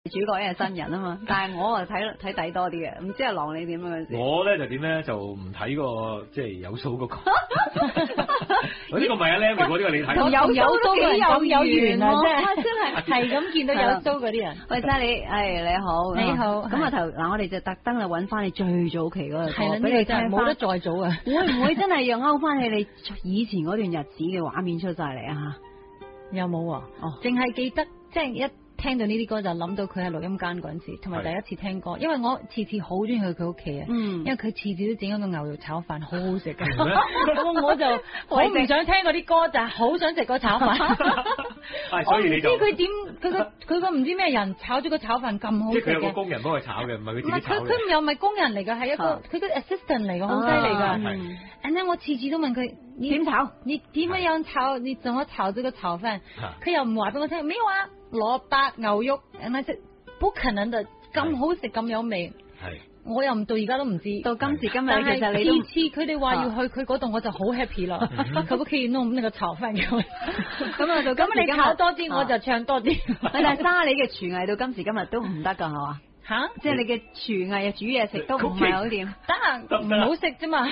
主角因為新人啊嘛，但係我啊睇底多啲嘅，唔知阿郎你點樣先？ 我咧就點咧就唔睇個即係有鬚嗰個，我呢個唔係阿 Lam 嚟，我呢個你睇。 同有鬚嘅人咁有緣啊， 真係係咁見到有鬚嗰啲人。 喂，莎莉，你好， 你好。 咁啊嗱，我哋就特登啊揾翻你最早期嗰個歌， 俾你聽，冇得再早啊！ 會唔會真係又勾翻起你以前嗰段日子嘅畫面出晒嚟啊？ 有冇啊？淨係記得即係一聽到呢啲歌就諗到佢喺錄音間嗰陣時，同埋第一次聽歌，因為我次次好中意去佢屋企啊，因為佢次次都整一個牛肉炒飯，好好食嘅。咁我就好唔想聽嗰啲歌，就係好想食個炒飯。 所以你就我唔知佢點，佢個唔知咩人炒咗個炒飯咁好食嘅。 即係佢有個工人幫佢炒嘅，唔係佢自己炒嘅。 佢又唔係工人嚟㗎，係一個佢個 assistant 嚟㗎，好犀利㗎。And then 我次次都問佢點炒， 你點樣炒，你怎麼炒這個炒飯？佢又唔話俾我聽，沒有啊，蘿蔔牛肉，係即不可能的，咁好食咁有味。 係。 我又唔到而家都唔知， 到今時今日其實你次次佢哋話要去佢嗰度，我就好 happy 啦。可唔可以弄那個炒飯咁？咁啊，咁你炒多啲，我就唱多啲。 但係莎莉嘅廚藝到今時今日都唔得㗎，係嘛？ 吓， 即係你嘅廚藝啊，煮嘢食都唔係好掂， 得唔好食啫嘛。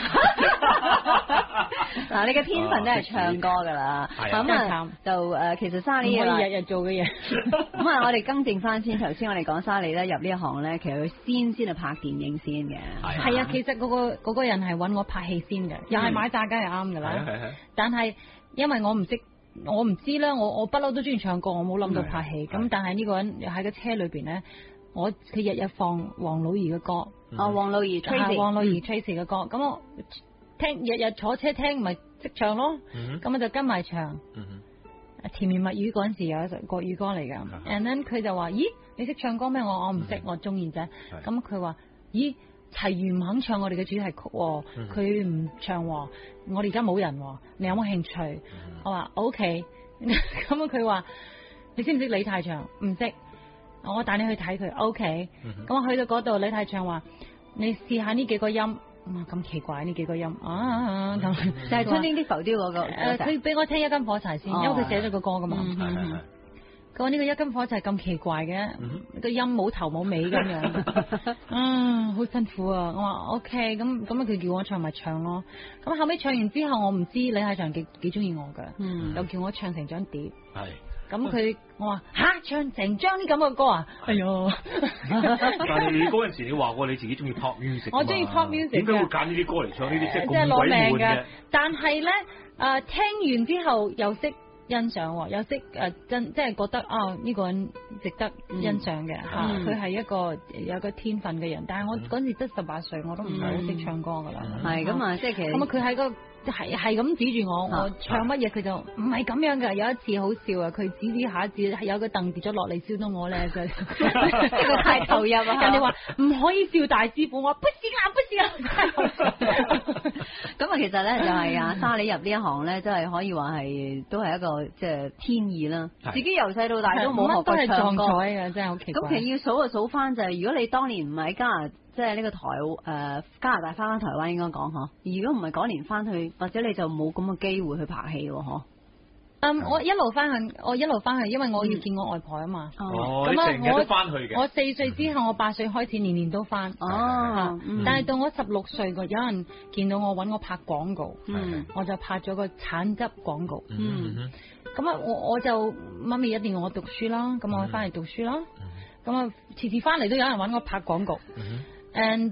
嗱，你嘅天分都係唱歌噶啦，咁啊就其實莎莉可以日日做嘅嘢。 咁啊，我哋更正翻先，頭先我哋講莎莉咧入呢一行咧，其實佢先係拍電影先嘅。 係啊，其實嗰個人係揾我拍戲先嘅，又係買炸雞係啱噶啦。但係因為我唔識。我唔知啦，我不嬲都中意唱歌，我冇諗到拍戲。咁但係呢個人喺個車裏邊咧，佢日日放黃老兒嘅歌。 黃老兒 Tracy 嘅歌。咁我聽日日坐車聽，咪識唱咯。咁我就跟埋唱。甜言蜜語嗰陣時有一首國語歌嚟噶。And then 佢就話：咦，你識唱歌咩？我唔識，我中意啫。咁佢話：咦，齊豫唔肯唱我哋嘅主題曲，佢唔唱，我哋而家冇人，你有冇興趣？我話 OK， 咁佢話你識唔識李泰祥？唔識，我帶你去睇佢。OK，咁我去到嗰度，李泰祥話你試下呢幾個音，咁奇怪呢幾個音咁就係春天的浮雕嗰個。 佢俾我聽一斤火柴先，因為佢寫咗個歌噶嘛。佢話呢個一斤火柴咁奇怪嘅，個音冇頭冇尾咁樣，好辛苦啊！我話 OK，咁佢叫我唱咪唱咯。咁後尾唱完之後，我唔知李泰祥幾中意我噶，又叫我唱成張碟。 係。 咁我話唱成張啲咁嘅歌啊！哎喲！ 但係你嗰陣時你話過你自己中意 pop music， 我中意 pop music， 點解會揀呢啲歌嚟唱呢啲即係攞命嘅？ 但係咧聽完之後又識欣賞，又識即係覺得呢個人值得欣賞嘅嚇，佢係一個有個天分嘅人。但係我嗰陣時得18歲，我都唔係好識唱歌噶啦。 係咁啊，即係其實咁佢喺個係咁指住我唱乜嘢，佢就唔係咁樣㗎。有一次好笑啊，佢指下指有個凳跌咗落嚟，燒到我咧，佢太投入啊！人哋話唔可以笑大師傅，我話不是啊。 咁啊，其實咧就係莎莉入呢一行咧，真係可以話係都係一個即係天意啦。自己由細到大都冇學過唱歌嘅，真係好奇怪。 咁其實要數翻就係，如果你當年唔喺即係呢個加拿大翻台灣應該講嗬，如果唔係嗰年翻去，或者你就冇咁嘅機會去拍戲喎嗬。 我一路翻去，因為我要見我外婆啊嘛。 咁啊，我翻去嘅。 我4歲之後，我8歲開始年年都翻。但係到我16歲個，有人見到我揾我拍廣告，我就拍咗個橙汁廣告。咁啊，我就媽咪一定要我讀書啦，咁我翻嚟讀書啦。咁啊，次次翻嚟都有人揾我拍廣告。And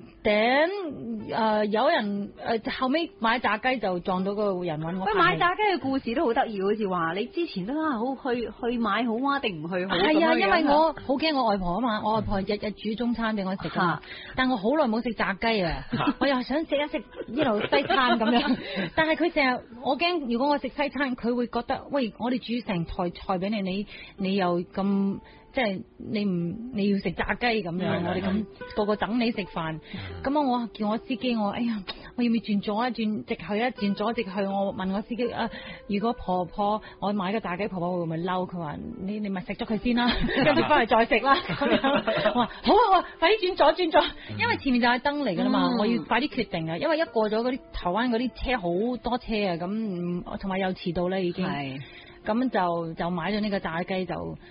then 有人後尾買炸雞就撞到個人揾我。 喂，買炸雞嘅故事都好得意，好似話你之前都好去買好啊，定唔去好？ 係啊，因為我好驚我外婆啊嘛，我外婆日日煮中餐俾我食㗎嘛，但我好耐冇食炸雞啊，我又想食一食呢度西餐咁樣，但係佢成日我驚，如果我食西餐，佢會覺得喂，我哋煮成台菜俾你又咁。即係你要食炸雞咁樣，我哋咁個等你食飯。咁我叫我司機，哎呀，我要唔要轉左一轉直去一轉左直去？我問我司機如果婆婆我買個炸雞，婆婆會唔會嬲？佢話你咪食咗佢先啦，跟住翻嚟再食啦。咁樣我話好啊，快啲轉左，因為前面就係燈嚟噶啦嘛，我要快啲決定啊，因為一過咗嗰啲台灣嗰啲車好多車啊，咁同埋又遲到啦已經。係咁就買咗呢個炸雞就。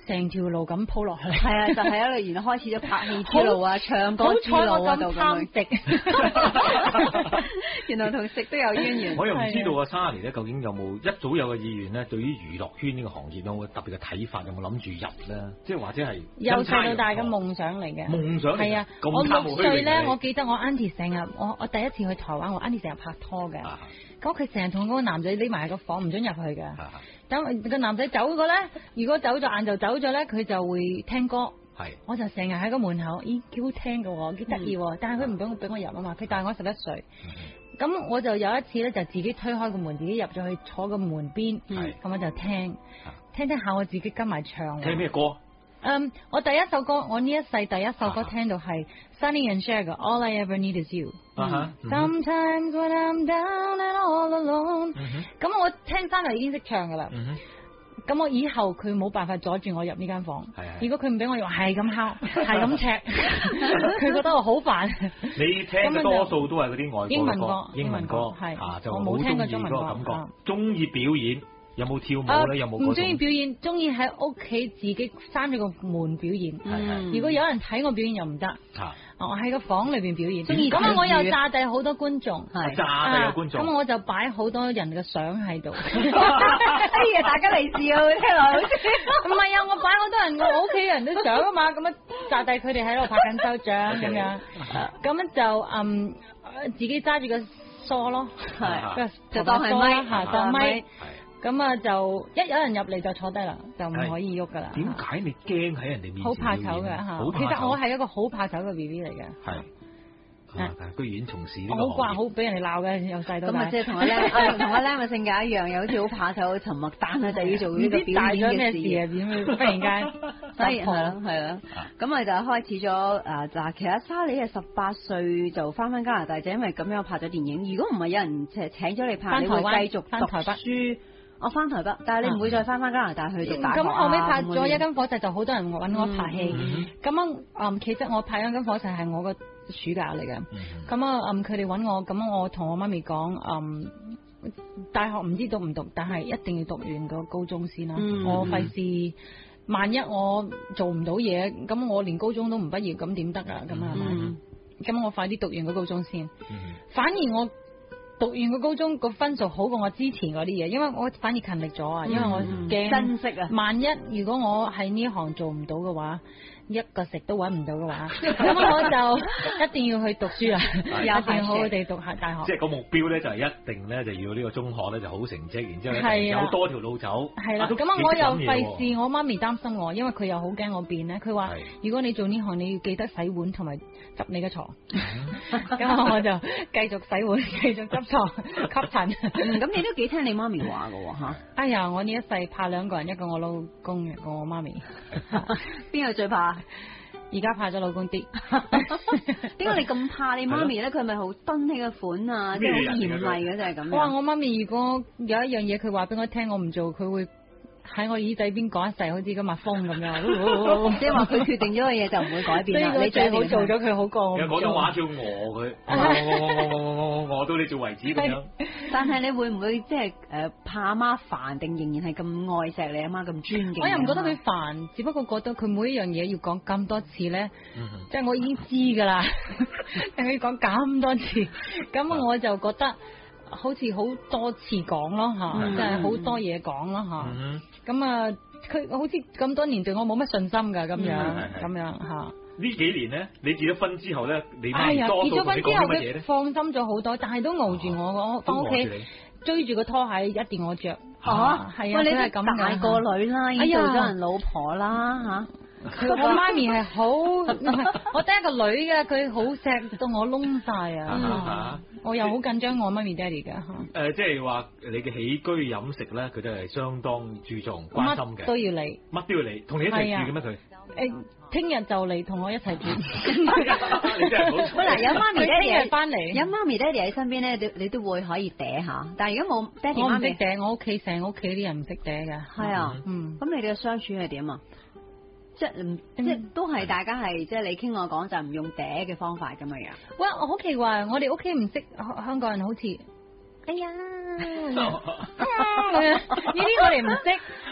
成條路咁鋪落去。 係啊，就係一路然後開始咗拍戲之路啊，唱歌之好彩路啊度我咁貪咁樣。 食， 原來同食都有淵源。 我又唔知道啊，Sunny咧究竟有冇一早有嘅意願咧？對於娛樂圈呢個行業有冇特別嘅睇法？有冇諗住入咧？即係或者係由細到大嘅夢想嚟嘅。 夢想嚟嘅係啊， 咁我6 貪慕虛榮歲咧， 嘅我記得我 auntie 成日，我第一次去台灣，我 auntie 成日拍拖嘅。 啊咁佢成日同嗰個男仔匿埋喺個房，唔准入去嘅。 啊等個男仔走咗咧，如果走咗晏就走咗咧，佢就會聽歌。 係我就成日喺個門口，咦，幾好聽嘅喎，幾得意喎。但係佢唔俾我入啊嘛，佢大我11歲。咁我就有一次咧，就自己推開個門，自己入咗去坐個門邊， 係咁我就聽下，我自己跟埋唱。 聽咩歌？ 我第一首歌，我呢一世第一首歌聽到係 Sonny and Cher 嘅 All I Ever Need Is You。Sometimes when I'm down and all alone，咁我聽翻嚟已經識唱噶啦。咁我以後佢冇辦法阻住我入呢間房。如果佢唔俾我入，係咁敲，係咁赤，佢覺得我好煩。 你聽嘅多數都係嗰啲外國歌、英文歌， 係就我冇聽過中文歌感覺。中意表演有冇跳舞咧？有冇？ 唔中意表演，中意喺屋企自己閂咗個門表演。如果有人睇我表演又唔得。我喺個房裏邊表演，咁我又炸地好多觀眾， 炸地有觀眾， 咁我就擺好多人嘅相喺度。 哎呀，大家嚟笑，聽落好似唔係啊！我擺好多人我屋企人都相啊嘛，咁樣炸地佢哋喺度拍緊手掌咁樣，咁樣就自己揸住個梳咯， 就當係咪嚇，當咪。咁啊，就一有人入嚟就坐低啦，就唔可以喐噶啦。 點解你驚喺人哋面前？ 好怕醜嘅嚇，其實我係一個好怕醜嘅 B B 嚟嘅。 係，居然從事呢個好慣，好俾人哋鬧嘅，由細到大。 咁啊，即係同阿 Lam 嘅性格一樣，又好似好怕醜、好沉默，但係就要做呢個表演嘅事啊！ 點忽然間？ 所以係啦，咁啊就開始咗嗱，其實莎莉係18歲就翻加拿大，就因為咁樣拍咗電影。如果唔係有人請咗你拍，你會繼續讀書。我翻台北，但係你唔會再翻加拿大去讀大學。 咁後尾拍咗一間火柴，就好多人揾我拍戲。咁樣其實我拍一間火柴係我個暑假嚟嘅。咁啊佢哋揾我，咁我同我媽咪講，大學唔知讀唔讀，但係一定要讀完個高中先啦。我費事萬一我做唔到嘢，咁我連高中都唔畢業，咁點得啊？咁係咪？咁我快啲讀完個高中先。反而我讀完個高中個分數好過我之前嗰啲嘢，因為我反而勤力咗啊，因為我驚珍惜啊。萬一如果我喺呢行做唔到嘅話，一個食都揾唔到嘅話，咁我就一定要去讀書啦，一定要好好地讀下大學。 即係個目標咧，就係一定咧就要呢個中學咧就好成績，然之後咧有多條路走。 係啦，咁我又費事，我媽咪擔心我，因為佢又好驚我變咧。佢話如果你做呢行，你要記得洗碗同埋執你嘅床。咁我就繼續洗碗，繼續執床，吸塵。 咁你都幾聽你媽咪話㗎喎嚇？ 哎呀，我呢一世怕2個人，一個我老公，一個我媽咪。 邊個最怕？ 而家怕咗老公啲。 點解你咁怕你媽咪咧？佢係咪好敦氣嘅款啊？即係好嚴厲嘅，就係咁。 哇！我媽咪如果有一樣嘢佢話俾我聽，我唔做，佢會喺我耳仔邊講一世，好似個蜜蜂咁樣。 即係話佢決定咗嘅嘢就唔會改變啦。你最好做咗佢好過我。 有嗰種話叫餓佢，餓到你做為止咁樣。 但係你會唔會即係怕阿媽煩，定仍然係咁愛錫你阿媽咁尊敬？ 我又唔覺得佢煩，只不過覺得佢每一樣嘢要講咁多次咧，即係我已經知㗎啦，佢要講咁多次，咁我就覺得好似好多次講咯嚇，即係好多嘢講咯嚇。咁啊，佢好似咁多年對我冇乜信心㗎，咁樣嚇。 呢幾年咧，你結咗婚之後咧，你結咗婚之後佢放心咗好多，但係都熬住我，我翻屋企追住個拖鞋一定我着。係啊， 你係咁大個女啦，已經做咗人老婆啦嚇。 我媽咪係好，唔係我得一個女嘅，佢好錫到我窿晒啊！我又好緊張我媽咪爹哋嘅。 即係話你嘅起居飲食咧，佢都係相當注重關心嘅。 乜都要你， 乜都要你，同你一齊住嘅咩佢？ 聽日就嚟同我一齊住。 你真係好彩。 嗱，有媽咪爹哋翻嚟， 有媽咪爹哋喺身邊咧，你都會可以嗲下。但係如果冇爹哋媽咪， 我唔識嗲，我屋企成屋企啲人唔識嗲嘅。 係啊，咁你哋嘅相處係點啊？即係都係大家係即係你傾我講就唔用嗲嘅方法咁樣樣。 喂，我好奇怪，我哋屋企唔識香港人好似，哎呀，呢啲我哋唔識。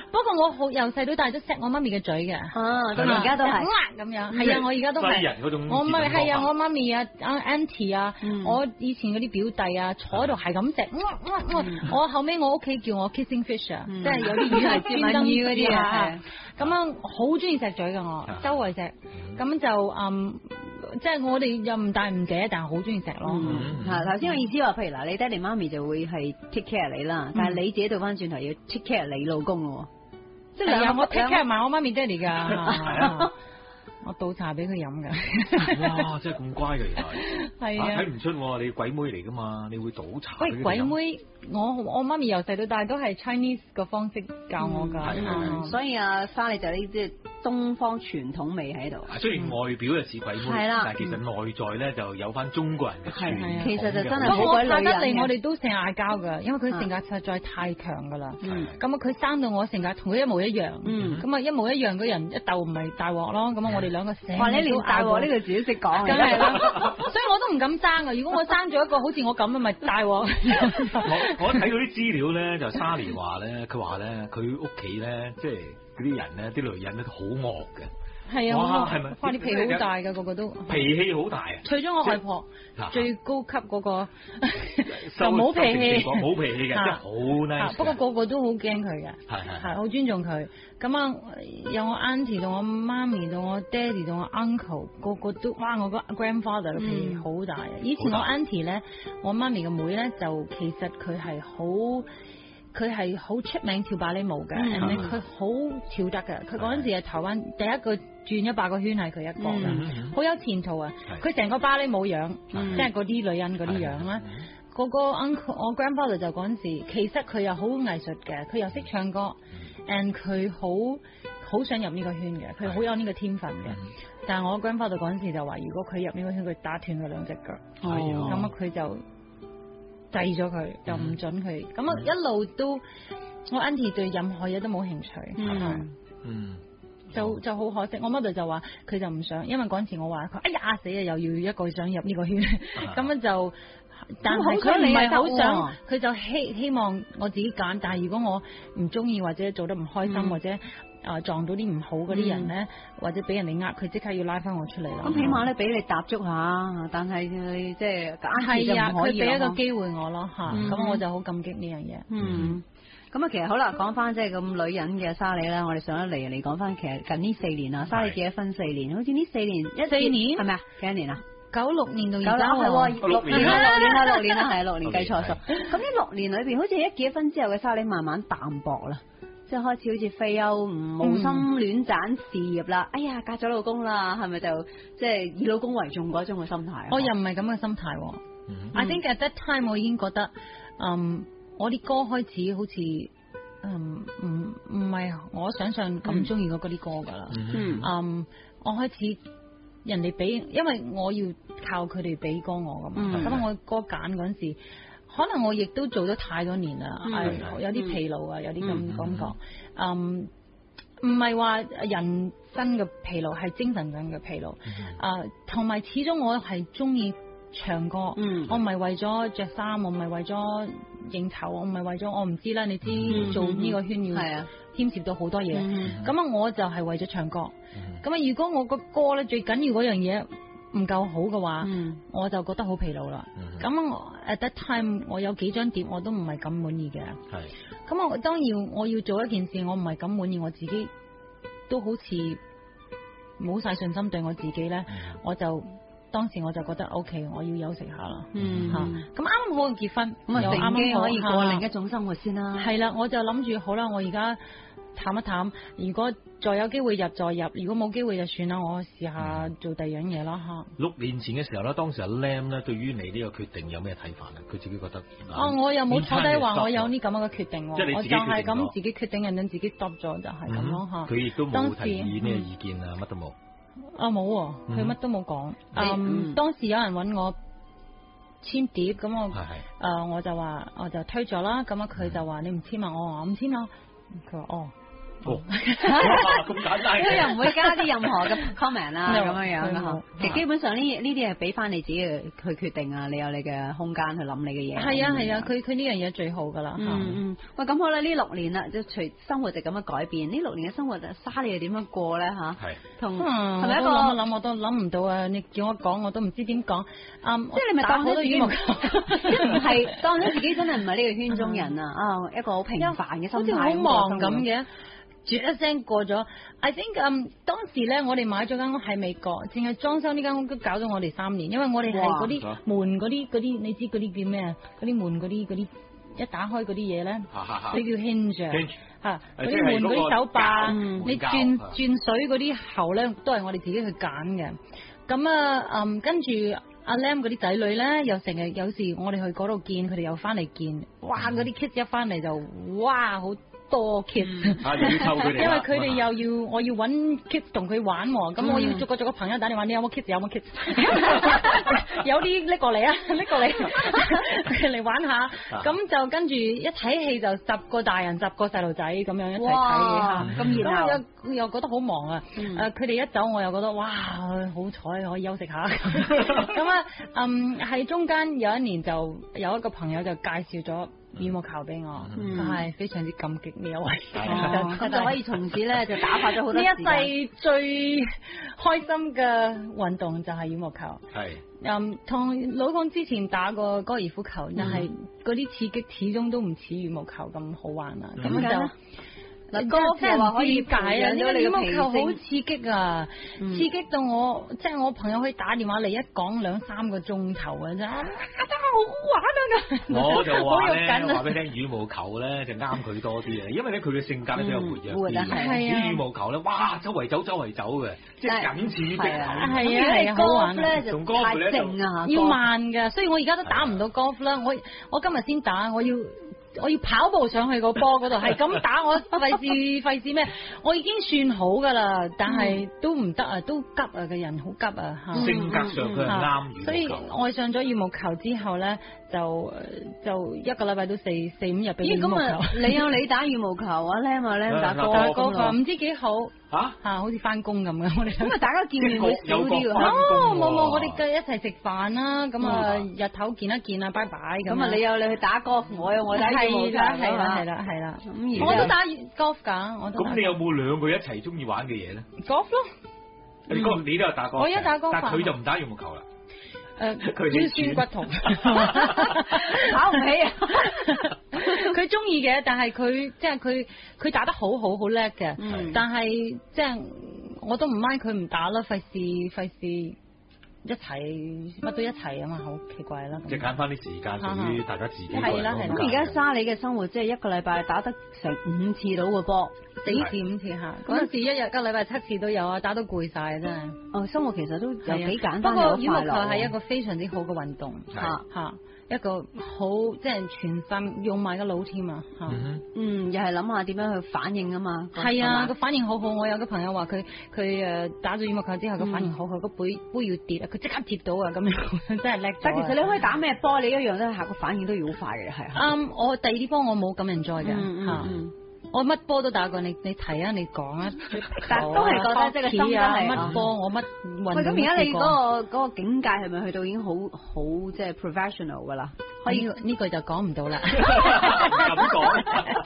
不過我好由細到大都錫我媽咪嘅嘴嘅。 到而家都係咁樣。係啊，我而家都係。 人嗰種。 我咪係啊，我媽咪啊，auntie 啊，我以前嗰啲表弟啊，坐喺度係咁錫。我後尾我屋企叫我 kissing fish 啊，即係有啲魚係專登魚嗰啲啊。咁樣好中意錫嘴㗎我，周圍錫。咁就即係我哋又唔大唔姐，但係好中意錫咯。 頭先我意思話，譬如嗱，你爹哋媽咪就會係 take care 你啦，但係你自己倒翻轉頭要 take care 你老公咯。 即係我 take care 埋我媽咪爹哋㗎。我倒茶俾佢飲㗎。 哇！真係咁乖嘅原來。 係啊。 睇唔出你鬼妹嚟㗎嘛？你會倒茶。 喂，鬼妹，我媽咪由細到大都係 Chinese 嘅方式教我㗎。 所以沙莉就呢啲東方傳統味喺度。 雖然外表就似鬼妹，但係其實內在咧就有翻中國人嘅傳統。 其實就真係好鬼女人嘅。不過我怕得嚟， 我哋都成日嗌交㗎，因為佢性格實在太強㗎啦。咁佢生到我性格同佢一模一樣。咁一模一樣嘅人一鬥唔係大鑊咯。咁我哋兩個成日你連大鑊呢個字都識講， 梗係啦。所以我都唔敢生啊！如果我生咗一個好似我咁嘅，咪大鑊。 我睇到啲資料咧，就沙莉話咧，佢話咧，佢屋企咧，即係嗰啲人咧，啲女人咧都好惡嘅。 係啊，係咪？哇！你脾氣好大㗎，個個都。 脾氣好大啊！ 除咗我外婆最高級嗰個就冇脾氣， 冇脾氣嘅，即係好 nice。 不過個個都好驚佢嘅，係好尊重佢。咁啊，有我 auntie 到我媽咪到我爹哋到我 uncle， 個個都哇！我個 grandfather 嘅脾氣好大啊！以前我 auntie 咧，我媽咪嘅妹咧，就其實佢係好出名跳芭蕾舞嘅，佢好跳得嘅。佢嗰陣時係台灣第一個轉100個圈係佢一個嘅，好有前途啊！佢成個芭蕾舞樣，即係嗰啲女人嗰啲樣啦。嗰個 uncle 我 grandfather 就嗰陣時，其實佢又好藝術嘅，佢又識唱歌，and 佢好想入呢個圈嘅，佢好有呢個天分嘅。但係我 grandfather 嗰陣時就話，如果佢入呢個圈，佢打斷佢兩隻腳，咁啊佢就制咗佢，就唔准佢。咁啊一路都我 auntie 對任何嘢都冇興趣，就好可惜。我 mother 就話佢就唔想，因為嗰陣時我話佢，哎呀死啊，又要一個想入呢個圈，咁樣就。但係佢唔係好想，佢就希望我自己揀。但係如果我唔中意或者做得唔開心，或者撞到啲唔好嗰啲人咧，或者俾人哋佢即刻要拉翻我出嚟啦。 咁起碼咧俾你踏足下，但係佢即係係啊，佢俾一個機會我咯嚇，咁我就好感激呢樣嘢。 咁啊，其實好啦，講翻即係咁女人嘅沙莉啦，我哋上一嚟講翻，其實近呢4年啊，沙莉結咗婚4年，好似呢4年係咪啊？幾多年啊 ？96年到而家係6年啦，係6年計錯數。咁呢6年裏邊，好似一結婚之後嘅沙莉慢慢淡薄啦，即係開始好似廢休，無心戀棧事業啦。哎呀，嫁咗老公啦，係咪就即係以老公為重嗰種嘅心態？ 我又唔係咁嘅心態。I think at that time 我已經覺得，我啲歌開始好似唔係我想象咁中意嗰啲歌㗎啦。我開始。人哋俾，因為我要靠佢哋俾歌我㗎嘛，咁我歌揀嗰陣時，可能我亦都做咗太多年啦，有啲疲勞啊，有啲咁感覺，唔係話人身嘅疲勞，係精神上嘅疲勞，同埋始終我係中意唱歌，我唔係為咗着衫，我唔係為咗應酬，我唔係為咗我唔知啦，你知做呢個圈要牽涉到好多嘢，咁啊我就係為咗唱歌。咁啊！如果我個歌咧最緊要嗰樣嘢唔夠好嘅話，我就覺得好疲勞啦。咁我 at that time 我有幾張碟我都唔係咁滿意嘅。咁我當然我要做一件事，我唔係咁滿意，我自己都好似冇晒信心對我自己咧，我就當時我就覺得 OK， 我要休息下啦。咁啱啱好結婚， 咁又啱啱可以過另一種生活先啦。 係啦，我就諗住好啦，我而家淡一淡，如果再有機會入再入，如果冇機會就算啦，我試下做第二樣嘢啦嚇。 6年前嘅時候咧，當時阿 Lam 咧對於你呢個決定有咩睇法啊？佢自己覺得我又冇坐低話我有呢咁樣嘅決定喎， 即係你自己決定， 我就係咁自己決定，人哋自己 stop 咗就係咁咯嚇。 佢亦都冇提議咩意見啊，乜都冇。 冇喎，佢乜都冇講。當時有人揾我簽碟，咁我就話我就推咗啦。咁啊佢就話你唔簽啊，我話我唔簽啦。佢話哇，咁簡單佢又唔會加啲任何嘅 comment 啦，咁樣樣好其實基本上呢啲係俾翻你自己去決定啊，你有你嘅空間去諗你嘅嘢。 係啊，佢呢樣嘢最好㗎啦。 喂，咁好啦，呢6年啦，即係隨生活就咁樣改變。呢6年嘅生活，沙莉係點樣過咧？嚇，同係咪一個我都諗唔到啊！你叫我講，我都唔知點講。即係你咪當咗自己羽毛球， 即係唔係當咗自己真係唔係呢個圈中人啊？一個好平凡嘅心態， 好似好忙咁嘅。絕一聲過咗 ，I think 當時咧，我哋買咗間屋喺美國，淨係裝修呢間屋都搞咗我哋3年，因為我哋係嗰啲門嗰啲，你知嗰啲叫咩啊？嗰啲門嗰啲一打開嗰啲嘢咧，嗰啲叫 hinge 嚇，嗰啲門嗰啲手把，你轉水嗰啲喉咧，都係我哋自己去揀嘅。咁啊跟住阿 Lam 嗰啲仔女咧，又成日有時我哋去嗰度見，佢哋又翻嚟見，哇！嗰啲 kids 一翻嚟就哇好多 kids，因為佢哋又要我要揾 kids 同佢玩喎，咁我要逐個朋友打電話，你有冇 kids？ 有冇 kids？ 有啲拎過嚟啊，拎過嚟嚟玩下，咁就跟住一睇戲就10個大人10個細路仔咁樣一齊睇嘅，咁然後又覺得好忙啊，佢哋一走我又覺得哇好彩可以休息下，咁啊係中間有一年就有一個朋友就介紹咗羽毛球俾我，係非常之感激呢一位， 咁就可以從此咧就打發咗好多呢一世最開心嘅運動就係羽毛球。係，同老公之前打過高爾夫球，但係嗰啲刺激始終都唔似羽毛球咁好玩啊。咁就嗱，哥即係話可以解啊！呢個羽毛球好刺激啊，刺激到我即係我朋友可以打電話嚟一講2-3個鐘頭啊！真係好玩啊！ 我就話咧，話俾你聽，羽毛球咧就啱佢多啲啊，因為咧佢嘅性格咧比較活躍啲嘅。羽毛球咧，哇，周圍走嘅，即係僅此於壁球。 係啊，好玩啊！ 同 golf 咧要慢㗎，所以我而家都打唔到 golf 啦。我今日先打，我要跑步上去個波嗰度，係咁打，我費事咩？我已經算好噶啦，但係都唔得啊，都急啊，個人好急啊嚇。 性格上佢係啱羽毛球。 所以愛上咗羽毛球之後咧，就一個禮拜都4-5日俾羽毛球。 你有你打羽毛球啊，Lam 打golf啊， 唔知幾好嚇，好似翻工咁嘅。我哋咁啊，大家見面會少啲喎。 冇，我哋一齊食飯啦，咁啊日頭見一見啊，拜拜咁啊。 你有你去打 golf，我有我打羽毛球。係啦。 我都打 golf 㗎， 咁你有冇2個一齊中意玩嘅嘢咧 ？golf 咯， 你都有打 golf。 我一打 golf， 但佢就唔打羽毛球啦。 腰酸骨痛， 跑唔起啊！ 佢中意嘅，但係佢即係佢打得好叻嘅，但係即係我都唔 mind 佢唔打啦，費事。一齊乜都一齊啊嘛，好奇怪啦！ 即係揀翻啲時間屬於大家自己嘅。 係啦。 咁而家沙莉嘅生活即係1個禮拜打得成5次到嘅波 ，4至5次嚇。嗰陣時一個禮拜7次都有啊，打到攰晒真係。 哦，生活其實都有幾簡單， 不過羽毛球係一個非常之好嘅運動嚇。 一個好即係全身用埋個腦添啊嚇， 又係諗下點樣去反應啊嘛。 係啊，個反應好好。我有個朋友話佢打咗羽毛球之後個反應好好，個杯要跌啊，佢即刻接到啊，咁樣真係叻。 但其實你可以打咩波，你一樣都係個反應都要好快嘅，係。 我第二啲波我冇咁 enjoy 嘅嚇。我乜波都打過，你提啊，你講啊， 但都係覺得即係個心係乜波，我乜運動。喂， 咁而家你嗰個境界係咪去到已經好即係 professional 噶啦？ 可以呢句就講唔到啦。 咁講，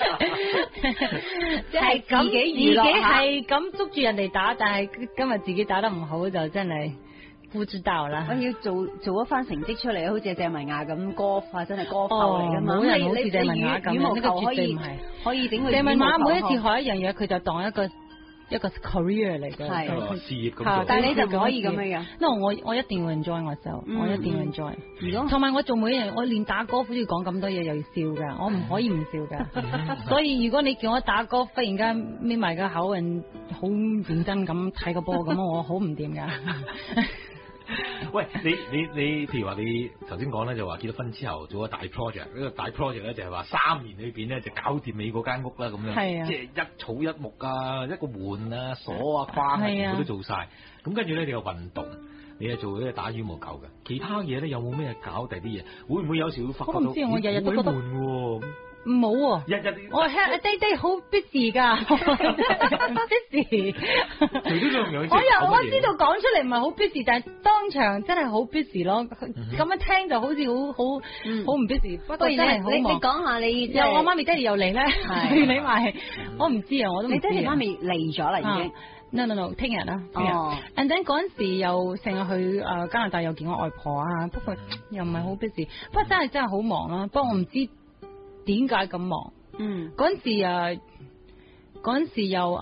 即係自己係咁捉住人哋打，但係今日自己打得唔好就真係。不知道啦， 我要做一番成績出嚟，好似謝文雅咁golf啊，真係 golf 嚟噶嘛。 冇人好似謝文雅咁， 羽毛球可以整佢。謝文雅每一次學一樣嘢，佢就當一個 career 嚟嘅， 係事業咁做。 但係你就唔可以咁樣樣。 我一定要 enjoy 我就，我一定要 enjoy。如果同埋我做每樣，我連打 golf 都要講咁多嘢，又要笑㗎，我唔可以唔笑㗎。所以如果你叫我打 golf，忽然間眯埋個口，人好認真咁睇個波咁，我好唔掂㗎。 喂，你譬如話你頭先講咧，就話結咗婚之後做個大 project，呢個大 project 咧就係話3年裏邊咧就搞掂你嗰間屋啦咁樣，即係一草一木啊，一個門啊、鎖啊、框啊，全部都做晒。咁跟住咧你有運動，你係做呢個打羽毛球嘅，其他嘢咧有冇咩搞第啲嘢？會唔會有時會發覺到我唔知，我日日都覺得悶喎。 冇喎，我係day day 好 busy 㗎，busy。我知道講出嚟唔係好 busy， 但係當場真係好 busy 咯。咁樣聽就好似好唔 busy， 不過真係好忙。 你講下你又我媽咪爹哋又嚟咧，你埋我唔知啊，我都唔知。 你爹哋媽咪嚟咗啦已經。 No， 聽日啦。And then 嗰陣時又成日去加拿大又見我外婆啊，不過又唔係好 busy， 不過真係好忙啦。不過我唔知點解咁忙。嗰陣時又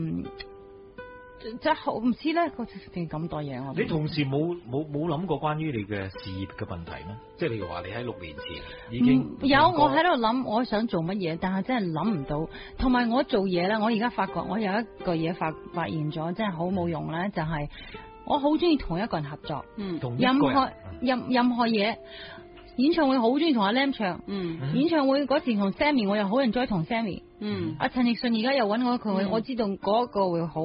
即係好唔知咧，定咁多嘢我。 你同時冇諗過關於你嘅事業嘅問題咩？即係譬如話你喺6年前已經有我喺度諗，我想做乜嘢，但係真係諗唔到。同埋我做嘢咧，我而家發覺我有一個嘢發現咗，真係好冇用咧，就係我好中意同一個人合作。任何嘢。演唱會好中意同阿 Lam 唱，演唱會嗰時同 Sammy 我又好 enjoy 同 Sammy，阿陳奕迅而家又揾我佢，我知道嗰個會好，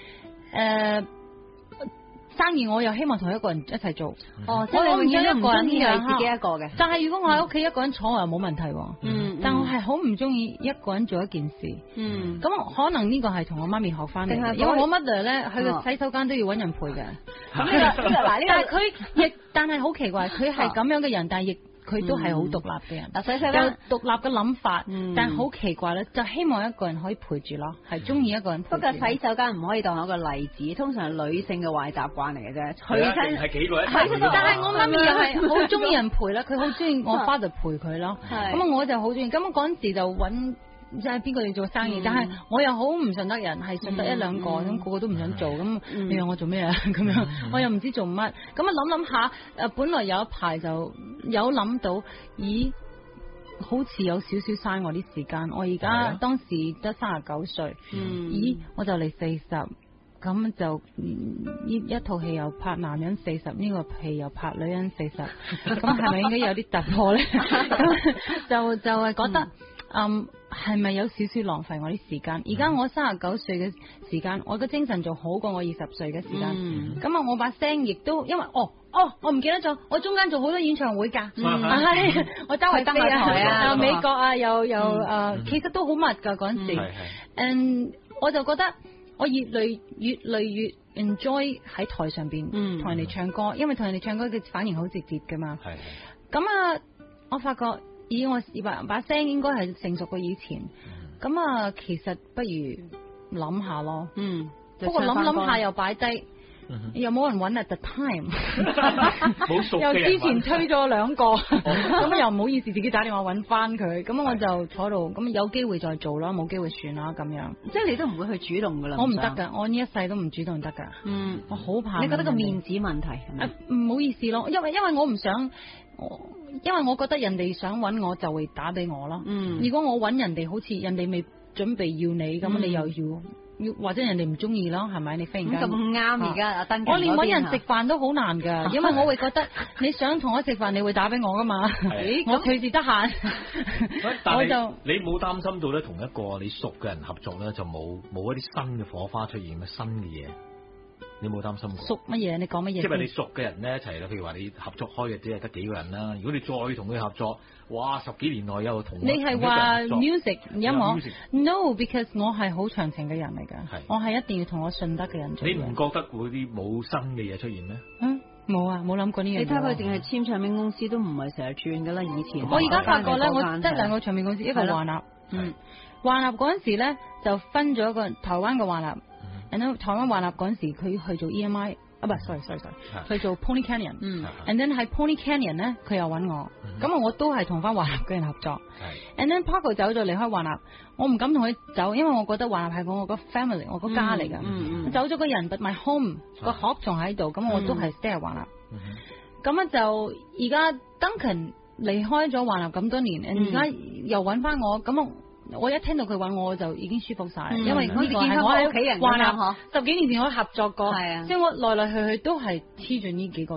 生意我又希望同一個人一齊做， 即係你永遠都唔中意係自己一個嘅。 但係如果我喺屋企一個人坐我又冇問題，但我係好唔中意一個人做一件事，咁可能呢個係同我媽咪學翻嚟，因為我 mother 咧去個洗手間都要揾人陪嘅。但係好奇怪，佢係咁樣嘅人，但係亦佢都係好獨立嘅人，有獨立嘅諗法，但係好奇怪咧，就希望一個人可以陪住咯，係中意一個人陪住。不過洗手間唔可以當一個例子，通常係女性嘅壞習慣嚟嘅啫。 係幾個人？ 但係我媽咪又係好中意人陪啦，佢好中意我 father 陪佢咯。咁我就好中意，咁嗰陣時就揾。即係邊個要做生意，但係我又好唔順得人，係順得一兩個，咁個個都唔想做，咁你讓我做咩啊？咁樣我又唔知做乜，咁啊諗下，本來有一排就有諗到，咦，好似有少少嘥我啲時間。我而家當時得39歲，咦，我就嚟40，咁就一套戲又拍男人40，呢個戲又拍女人40，咁係咪應該有啲突破咧？就係覺得。係咪有少少浪費我啲時間？而家我39歲嘅時間，我嘅精神仲好過我20歲嘅時間。咁啊，我把聲亦都因為我唔記得咗，我中間做好多演唱會㗎，我周圍登下台啊，美國啊，又其實都好密㗎嗰陣時。我就覺得我越嚟越 enjoy 喺台上邊同人哋唱歌，因為同人哋唱歌嘅反應好直接㗎嘛。咁啊，我發覺。我把聲應該係成熟過以前，咁啊，其實不如諗下咯。不過諗下又擺低，又冇人揾 at the time， 又之前推咗2個，咁又唔好意思自己打電話揾翻佢，咁我就坐度，咁有機會再做啦，冇機會算啦咁樣。即係你都唔會去主動噶啦？我唔得噶，我呢一世都唔主動得噶。我好怕。你覺得個面子問題？唔好意思咯，因為我唔想。因為我覺得人哋想揾我就會打俾我咯。如果我揾人哋，好似人哋未準備要你，咁你又要或者人哋唔中意咯，係咪？你忽然間咁啱而家阿登， 我連揾人食飯都好難噶，因為我會覺得你想同我食飯，你會打俾我噶嘛。我隨時得閒。 但係你冇擔心到咧，同一個你熟嘅人合作咧，就冇一啲新嘅火花出現嘅新嘅嘢。你冇擔心過？熟乜嘢？你講乜嘢？即係你熟嘅人咧一齊啦，譬如話你合作開嘅只係得幾個人啦。如果你再同佢合作，哇，10幾年內有同你係話 music 音樂 ？No，because 我係好長情嘅人嚟㗎。我係一定要同我信得嘅人做。你唔覺得會啲冇新嘅嘢出現咩？冇啊，冇諗過呢樣嘢。你睇佢淨係簽唱片公司都唔係成日轉㗎啦，以前。我而家發覺咧，我得2個唱片公司，一個華納，華納嗰陣時咧就分咗一個台灣嘅華納。然後台灣華納嗰陣時，佢去做 EMI 唔係 sorry，去做 Pony Canyon。And then 喺 Pony Canyon 咧，佢又揾我，咁我都係同翻華納嘅人合作。And then Paco 走咗離開華納，我唔敢同佢走，因為我覺得華納係我個 family， 我個家嚟㗎。走咗個人 ，but my home 個殼仲喺度，咁我都係 stay 喺華納。咁啊就而家 Duncan 離開咗華納咁多年，而家又揾翻我，咁我一聽到佢揾我就已經舒服晒，因為呢個係我喺屋企人華納10幾年前我合作過，即係我來來去去都係黐住呢幾個人，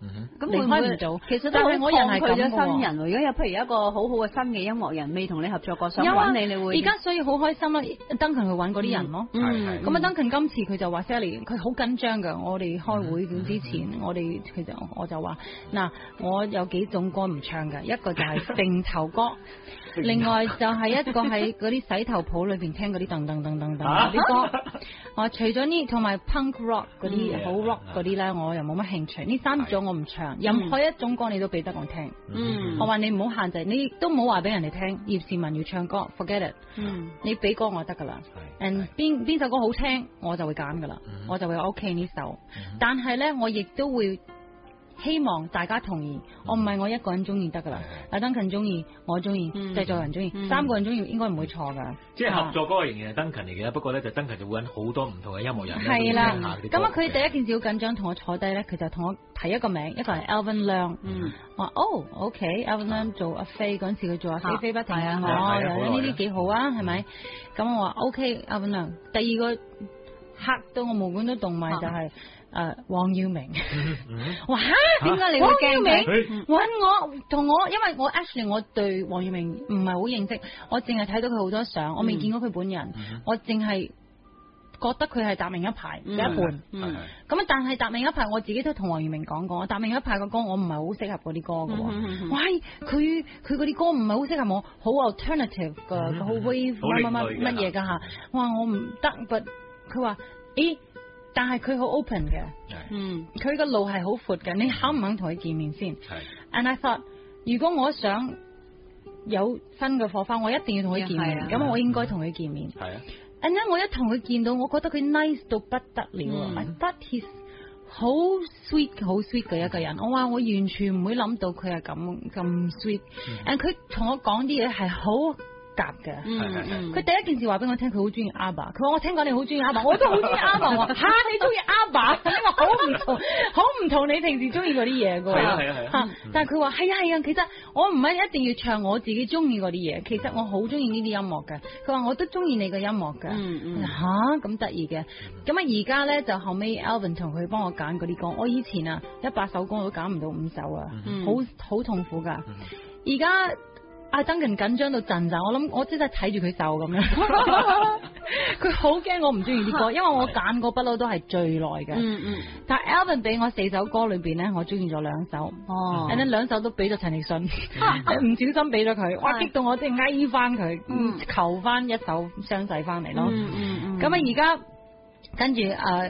咁離開唔到。 其實都係我人係咁嘅新人。如果有譬如一個好好嘅新嘅音樂人未同你合作過，想揾你，你會而家所以好開心啦！Duncan 去揾嗰啲人咯。咁啊，Duncan 今次佢就話 Sally， 佢好緊張㗎。我哋開會之前，我就話嗱，我有幾種歌唔唱㗎，一個就係定頭歌。另外就係一個喺嗰啲洗頭鋪裏邊聽嗰啲噔嗰啲歌，我除咗呢同埋 punk rock 嗰啲好 rock 嗰啲咧，我又冇乜興趣。呢三種我唔唱，任何一種歌你都俾得我聽。我話你唔好限制，你亦都唔好話俾人哋聽。葉倩文要唱歌 ，forget it。你俾歌我得噶啦。邊首歌好聽，我就會揀噶啦，我就會 OK 呢首。但係咧，我亦都會希望大家同意，我唔係我一個人中意得噶啦。阿 Duncan 中意，我中意，製作人中意，三個人中意應該唔會錯噶。 即係合作嗰個仍然係 Duncan 嚟嘅，不過咧就 Duncan 就會揾好多唔同嘅音樂人。 係啦，咁啊佢第一件事好緊張，同我坐低咧，佢就同我提一個名，一個係 Alvin Leung。我話OK，Alvin Leung 做阿飛嗰陣時，佢做阿飛飛不停啊，呢啲幾好啊，係咪？咁我話 OK，Alvin Leung。第二個嚇到我毛管都動埋就係。黃耀明，哇！點解你會驚嘅？揾我，因為我 actually 我對黃耀明唔係好認識，我淨係睇到佢好多相，我未見過佢本人，我淨係覺得佢係達明一派嘅一半。咁但係達明一派，我自己都同黃耀明講過，達明一派嘅歌我唔係好適合嗰啲歌嘅。喂，佢嗰啲歌唔係好適合我，好 alternative 嘅，好 wave 乜嘢㗎嚇。我話我唔得，but 佢話咦？但係佢好 open 嘅，佢個路係好闊嘅，你肯唔肯同佢見面先？And I thought，如果我想有新嘅火花，我一定要同佢見面，咁我應該同佢見面。And then 我一同佢見到，我覺得佢 nice 到不得了，I thought he's 好 sweet 嘅一個人。我話我完全唔會諗到佢係咁 sweet，and 佢同我講啲嘢係好夾嘅，佢第一件事話俾我聽，佢好中意阿爸。佢話我聽講你好中意阿爸，我都好中意阿爸。我話嚇你中意阿爸，呢個好唔同你平時中意嗰啲嘢㗎。係但係佢話係啊，其實我唔係一定要唱我自己中意嗰啲嘢，其實我好中意呢啲音樂嘅。佢話我都中意你嘅音樂嘅。嚇咁得意嘅。咁啊而家咧就後尾 Alvin 同佢幫我揀嗰啲歌，我以前100首歌我都揀唔到5首啊，好痛苦㗎。而家阿 Duncan 緊張到震曬，我諗我真係睇住佢就咁樣。佢好驚我唔中意啲歌，因為我揀過不嬲都係最耐嘅。但係 Alvin 俾我4首歌裏邊咧，我中意咗2首。然後2首都俾咗陳奕迅，唔小心俾咗佢，哇激到我即係嗌翻佢，求翻一首傷勢翻嚟咯。咁啊而家跟住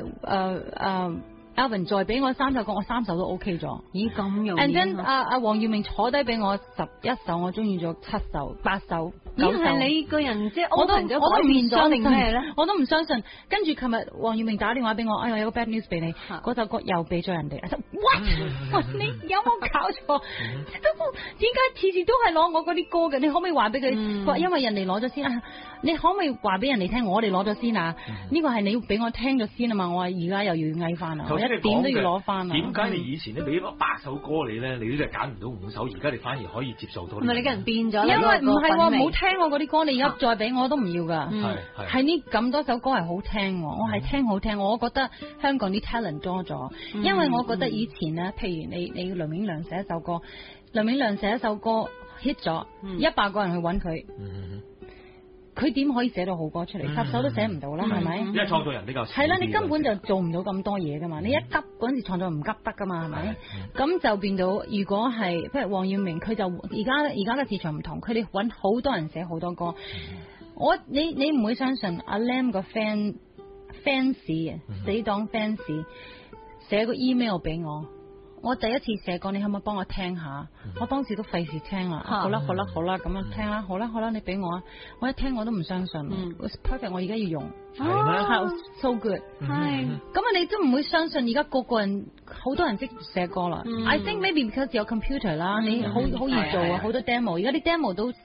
Alvin 再俾我3首歌，我3首都 OK 咗。 咦咁容易 ？And then 阿黃耀明坐低俾我11首，我中意咗7首、8首、9首。 係你個人即係我都唔相信咩咧？ 我都唔相信。跟住琴日黃耀明打電話俾我，哎呀有個 bad news 俾你，嗰首歌又俾咗人哋。What？你有冇搞錯？點解次次都係攞我嗰啲歌嘅？你可唔可以話俾佢？因為人哋攞咗先啊！你可唔可以話俾人哋聽？我哋攞咗先啊！呢個係你俾我聽咗先啊嘛！我話而家又要嗌翻啊！一點都要攞翻啊！ 點解你以前都俾咗8首歌你咧？你都係揀唔到5首，而家你反而可以接受到？ 唔係你個人變咗， 因為唔係喎，唔好聽我嗰啲歌，你而家再俾我都唔要噶。係呢咁多首歌係好聽，我係聽好聽。我覺得香港啲 talent 多咗，因為我覺得以前咧，譬如你梁永良寫一首歌，梁永良寫一首歌 hit 咗，100個人去揾佢。佢點可以寫到好歌出嚟？10首都寫唔到啦，係咪？ 因為創作人比較係啦，你根本就做唔到咁多嘢噶嘛。你一急嗰陣時創作唔急得噶嘛，係咪？咁就變到，如果係譬如黃耀明，佢就而家嘅市場唔同，佢哋揾好多人寫好多歌。你唔會相信阿 Lam 個 fans 死黨 fans 寫個 email 俾我。我第一次寫歌，你可唔可以幫我聽下？我當時都費事聽啦。好啦，咁樣聽啦。好啦，你俾我啊！我一聽我都唔相信。perfect， 我而家要用。so good。係。咁你都唔會相信而家個人好多人識寫歌啦。I think maybe because 有 computer 啦，你好易做啊，好多 demo。而家啲 demo 都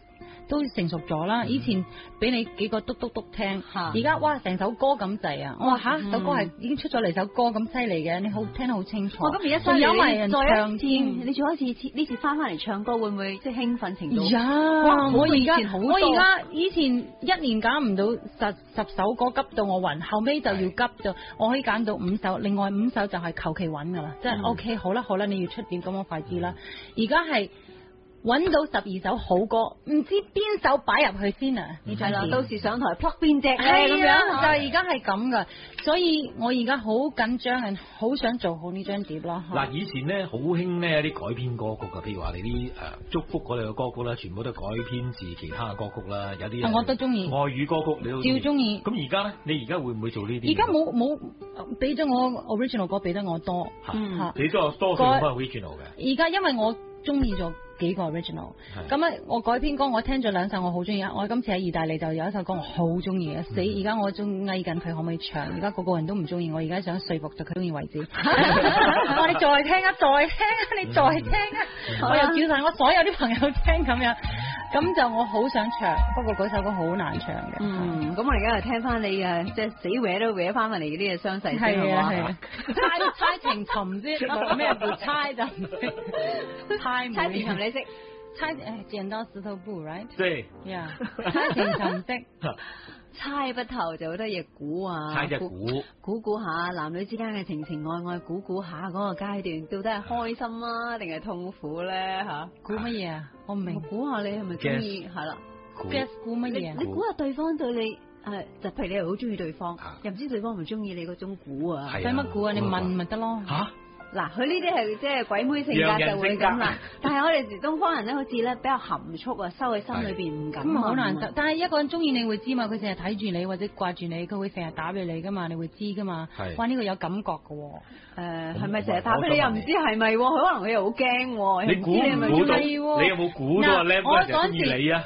都成熟咗啦。以前俾你幾個篤篤篤聽，而家哇成首歌咁滯啊！我話首歌係已經出咗嚟首歌咁犀利嘅，你好聽得好清楚。 咁而家再有埋人唱添， 你仲有一次呢次翻嚟唱歌，會唔會即係興奮程度？ 我而家以前1年揀唔到10首歌，急到我暈，後尾就要急到我可以揀到5首，另外5首就係求其揾噶啦，即係 OK 好啦，你要出碟咁我快啲啦。而家係揾到12首好歌，唔知邊首擺入去先啊！ 係啦，到時上台 plug 邊隻咧咁樣， 就係而家係咁噶，所以我而家好緊張，好想做好呢張碟咯。 嗱，以前咧好興咧啲改編歌曲噶，譬如話你啲祝福嗰類嘅歌曲啦，全部都改編自其他嘅歌曲啦，有啲我都中意外語歌曲，你都照中意。 咁而家咧，你而家會唔會做呢啲？ 而家冇俾咗我 original 歌俾得我多， 你都有多數翻 original 嘅。 而家因為我中意咗幾個 original， 咁啊我改編歌我聽咗2首我好中意，我今次喺意大利就有一首歌我好中意嘅，死而家我仲嗌緊佢可唔可以唱，而家個人都唔中意，我而家想說服到佢中意為止。我哋再聽啊，你再聽啊，我又叫晒我所有啲朋友聽咁樣，咁就我好想唱，不過嗰首歌好難唱嘅。 咁我而家嚟聽翻你嘅，即係死搲都搲翻埋嚟啲嘅傷勢先係嘛？猜情尋啫，咩叫猜就唔識，猜情尋你識？ 猜剪刀石頭布 right？ 對呀，猜情尋識。 猜不透就好多嘢估啊， 猜隻估下男女之間嘅情情愛愛，估下嗰個階段到底係開心啊定係痛苦咧吓？ 估乜嘢啊？我唔明。 估下你係咪中意係啦 ？Guess 估乜嘢？ 你估下對方對你就譬如你係好中意對方，又唔知對方係咪中意你嗰種估啊？ 使乜估啊？你問咪得咯。 吓？ 嗱，佢呢啲係即係鬼妹性格就會咁啦，但係我哋東方人咧，好似咧比較含蓄啊，收喺心裏邊唔敢。咁好難得，但係一個人中意你會知嘛？佢成日睇住你或者掛住你，佢會成日打俾你噶嘛？你會知噶嘛？哇！呢個有感覺噶喎。 係咪成日打俾你又唔知係咪？佢可能佢又好驚喎。 你估唔估到？你有冇估到阿 Lam 嗰陣時中意你啊？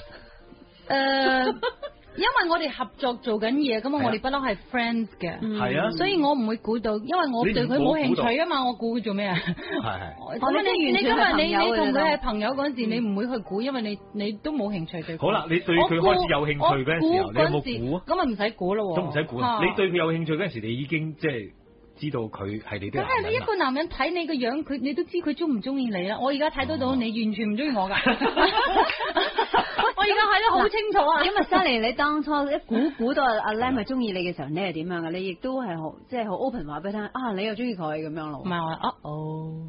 因為我哋合作做緊嘢，咁我哋不嬲係 friends 嘅， 係啊， 所以我唔會估到，因為我對佢冇興趣啊嘛，我估佢做咩啊？ 係。 咁你今日你同佢係朋友嗰陣時，你唔會去估，因為你都冇興趣對佢。 好啦，你對佢開始有興趣嗰陣時候，你有冇估啊？ 咁咪唔使估咯喎。 都唔使估。你對佢有興趣嗰陣時，你已經即係知道佢係你啲男人。 咁係你一個男人睇你個樣，你都知佢中唔中意你啦。我而家睇得到你完全唔中意我㗎。我而家睇得好清楚啊！ 咁啊，Sally，你當初一估到阿 Lam 係中意你嘅時候，你係點樣嘅？你亦都係好即係好 open 話俾佢聽啊！你又中意佢咁樣咯？ 唔係我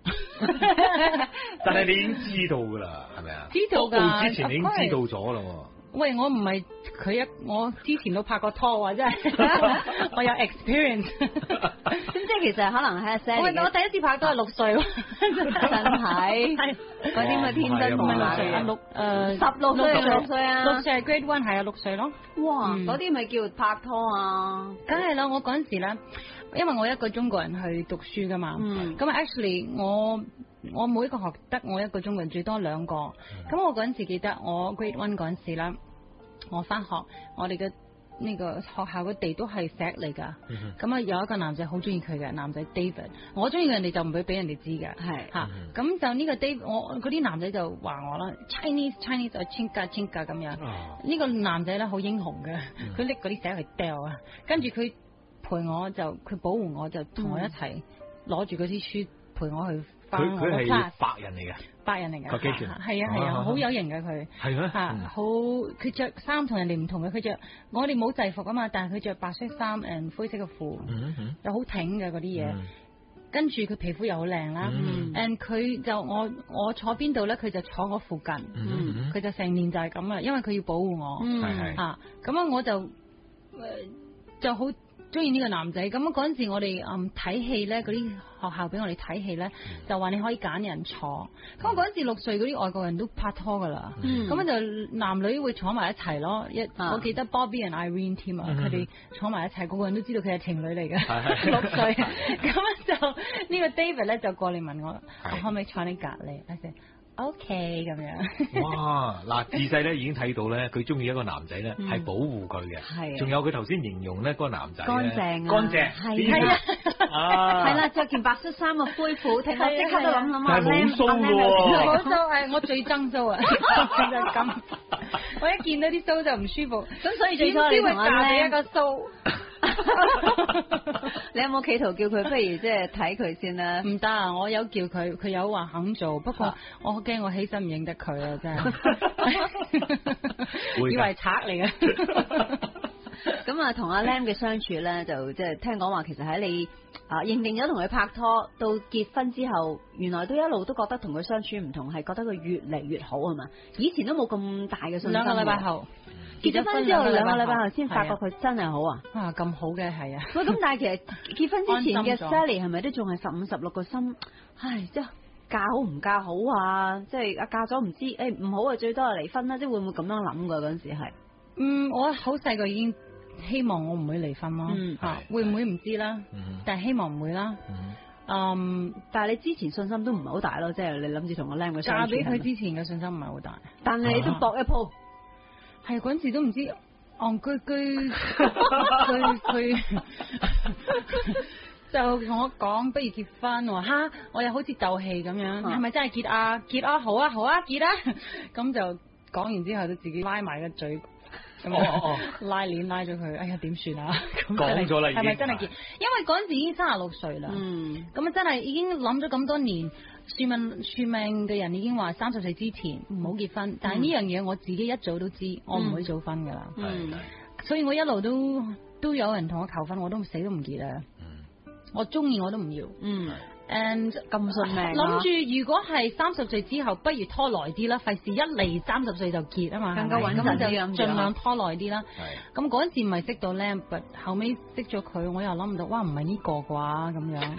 但係你已經知道㗎啦，係咪啊？ 知道㗎。 之前你已經知道咗啦喎。 喂，我唔係我之前都拍過拖喎，真係我有 experience。 咁即係其實可能係阿 Sally。 我第一次拍拖係6歲喎， 真係嗰啲咪天真無邪 16 16歲啊 ，6歲係 grade 1係啊6歲咯。 哇，嗰啲咪叫拍拖啊？ 梗係啦，我嗰陣時咧，因為我一個中國人去讀書噶嘛，咁 actually 我每一個學得我一個中國人最多2個，咁我嗰陣時記得我 grade 1嗰陣時啦，我翻學，我哋嘅呢個學校嘅地都係石嚟㗎，咁啊有一個男仔好中意佢嘅，男仔 David， 我中意人哋就唔會俾人哋知嘅，係嚇，咁就呢個 David，我嗰啲男仔就話我啦 Chinese 啊親家咁樣，呢個男仔咧好英雄嘅，佢拎嗰啲石去掉啊，跟住佢陪我就佢保護我就同我一齊攞住嗰啲書陪我去。 佢係白人嚟嘅， 係啊，好有型嘅佢， 係咩？ 好佢着衫同人哋唔同嘅，佢着我哋冇制服啊嘛，但係佢着白色衫誒灰色嘅褲，又好挺嘅嗰啲嘢，跟住佢皮膚又好靚啦，佢就我坐邊度咧，佢就坐我附近，佢就成年就係咁啦，因為佢要保護我，咁啊我就好中意呢個男仔，咁嗰陣時我哋睇戲咧，嗰啲學校俾我哋睇戲咧，就話你可以揀人坐。咁我嗰陣時6歲，嗰啲外國人都拍拖噶啦，咁就男女會坐埋一齊咯。我記得 Bobby and Irene 添啊，佢哋坐埋一齊，個個人都知道佢係情侶嚟嘅。6歲，咁就呢個 David 咧就過嚟問我可唔可以坐你隔離？我話OK 咁樣。 哇！嗱，自細咧已經睇到咧，佢中意一個男仔咧係保護佢嘅，仲有佢頭先形容咧嗰個男仔乾淨， 係啊。 係啦，着件白色衫嘅灰褲，聽我即刻都諗但係冇鬚嘅喎， 冇鬚，我最憎鬚啊，就係咁。我一見到啲鬚就唔舒服， 咁所以最初你同阿靚一個鬚。 你有冇企圖叫佢不如即係睇佢先啦？ 唔得啊！我有叫佢，佢有話肯做，不過我驚我起身唔認得佢啊！真係，以為賊嚟嘅。 咁啊，同阿 Lam 嘅相處咧，就即係聽講話，其實喺你認定咗同佢拍拖到結婚之後，原來都一路都覺得同佢相處唔同，係覺得佢越嚟越好係嘛？以前都冇咁大嘅信心。 2個禮拜後。 結咗婚之後2個禮拜後先發覺佢真係好啊！ 啊咁好嘅係啊！ 喂，咁但係其實結婚之前嘅 Sally 係咪都仲係15、16個心？唉，即係嫁好唔嫁好啊！即係嫁咗唔知唔好啊，最多係離婚啦！即係會唔會咁樣諗㗎嗰陣時係？ 我好細個已經希望我唔會離婚咯。會唔會唔知啦？但係希望唔會啦。 但係你之前信心都唔係好大咯，即係你諗住同阿 Lam 嘅相處。嫁俾佢之前嘅信心唔係好大， 但係你都搏一鋪。 係嗰陣時都唔知戇居居，佢就同我講不如結婚，我話吓，我又好似鬥氣咁樣，係咪真係結啊？結啊，好啊，好啊，結啊！咁就講完之後都自己拉埋個嘴，拉鏈拉咗佢，哎呀點算啊？ 講咗啦， 係咪真係結？因為嗰陣時已經36歲啦，咁啊真係已經諗咗咁多年。算命嘅人已經話30歲之前唔好結婚，但係呢樣嘢我自己一早都知，我唔會早婚噶啦。所以我一路都有人同我求婚，我都死都唔結啊。我中意我都唔要。and 咁順命。 諗住如果係30歲之後，不如拖耐啲啦，費事一嚟30歲就結啊嘛， 更加穩陣啲， 盡量拖耐啲啦。咁嗰陣時唔係識到 Lam，後尾識咗佢，我又諗唔到，哇唔係呢個啩咁樣。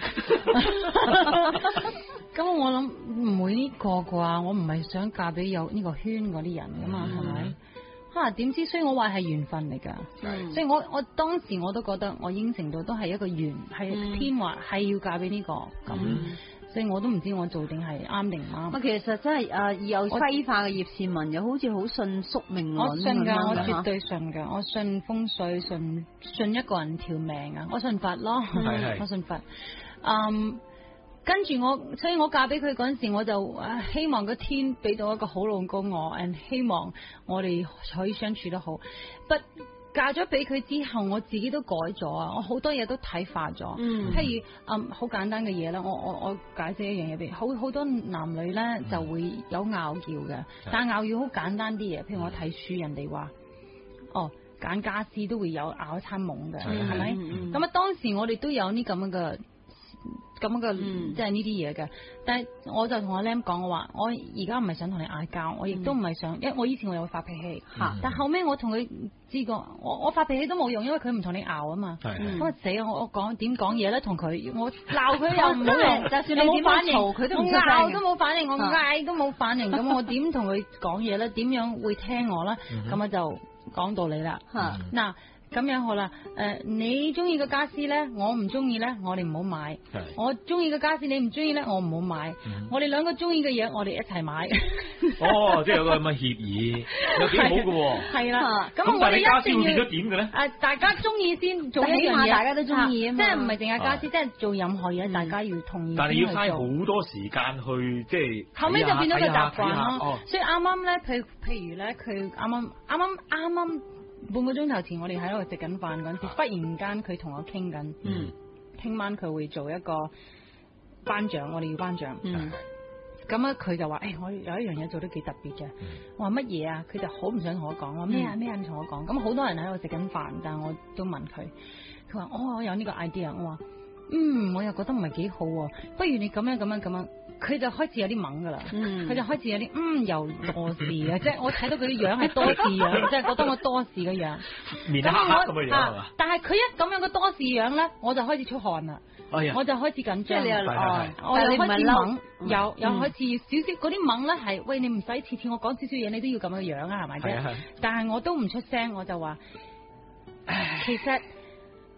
咁我諗唔會呢個啩，我唔係想嫁俾有呢個圈嗰啲人噶嘛，係咪？點知？所以我話係緣分嚟噶，所以我當時我都覺得我應承到都係一個緣，係天話係要嫁俾呢個咁，所以我都唔知我做定係啱定唔啱。 其實真係有西化嘅葉倩文，又好似好信宿命論。 我信噶，我絕對信噶，我信風水，信一個人條命啊，我信佛咯，我信佛。跟住所以我嫁俾佢嗰陣時，我就希望個天俾到一個好老公我，希望我哋可以相處得好。不嫁咗俾佢之後，我自己都改咗啊，我好多嘢都睇化咗。譬如好簡單嘅嘢啦，我解釋一樣嘢俾你，好多男女咧就會有拗撬嘅，但係拗撬好簡單啲嘢，譬如我睇書，人哋話揀家私都會有拗一餐懵嘅，係咪？咁當時我哋都有呢咁樣嘅。即係呢啲嘢嘅，但係我就同阿 Lam 講，我話我而家唔係想同你嗌交，我亦都唔係想，因為我以前我有發脾氣，但後尾我同佢知過，我發脾氣都冇用，因為佢唔同你拗啊嘛，咁啊死啊！我講點講嘢咧，同佢我鬧佢又唔好用，就算你冇反應，佢都唔鬧都冇反應，我嗌都冇反應，咁我點同佢講嘢咧？點樣會聽我咧？咁啊就講道理啦，嗱。咁樣好啦，你中意個家私咧，我唔中意咧，我哋唔好買。我中意個家私，你唔中意咧，我唔好買。我哋兩個中意嘅嘢，我哋一齊買。 即係有個咁嘅協議，有幾好嘅喎。係啦， 咁我哋家私會變咗點嘅咧？ 大家中意先做一樣嘢， 大家都中意啊嘛。 即係唔係淨係家私，即係做任何嘢，大家要同意。 但係要嘥好多時間去即係。 後尾就變咗個習慣咯。所以啱啱咧，譬如咧，佢啱啱。半個鐘頭前，我哋喺度食緊飯嗰陣時，忽然間佢同我傾緊，聽晚佢會做一個頒獎，我哋要頒獎。咁啊，佢就話：我有一樣嘢做得幾特別嘅。我話乜嘢啊？佢就好唔想同我講。我話咩啊？你同我講。咁好多人喺度食緊飯，但係我都問佢。佢話：我有呢個 idea。我話：我又覺得唔係幾好喎。不如你咁樣。佢就開始有啲懵噶啦，佢就開始有啲又多事啊！即係我睇到佢啲樣係多事樣，即係覺得我多事嘅樣， 面黑黑咁嘅樣係嘛？ 但係佢一咁樣嘅多事樣咧，我就開始出汗啦，我就開始緊張，即係你又我又開始懵，又開始少少嗰啲懵咧係，喂你唔使次次我講少少嘢，你都要咁嘅樣啊，係咪啫？但係我都唔出聲，我就話其實。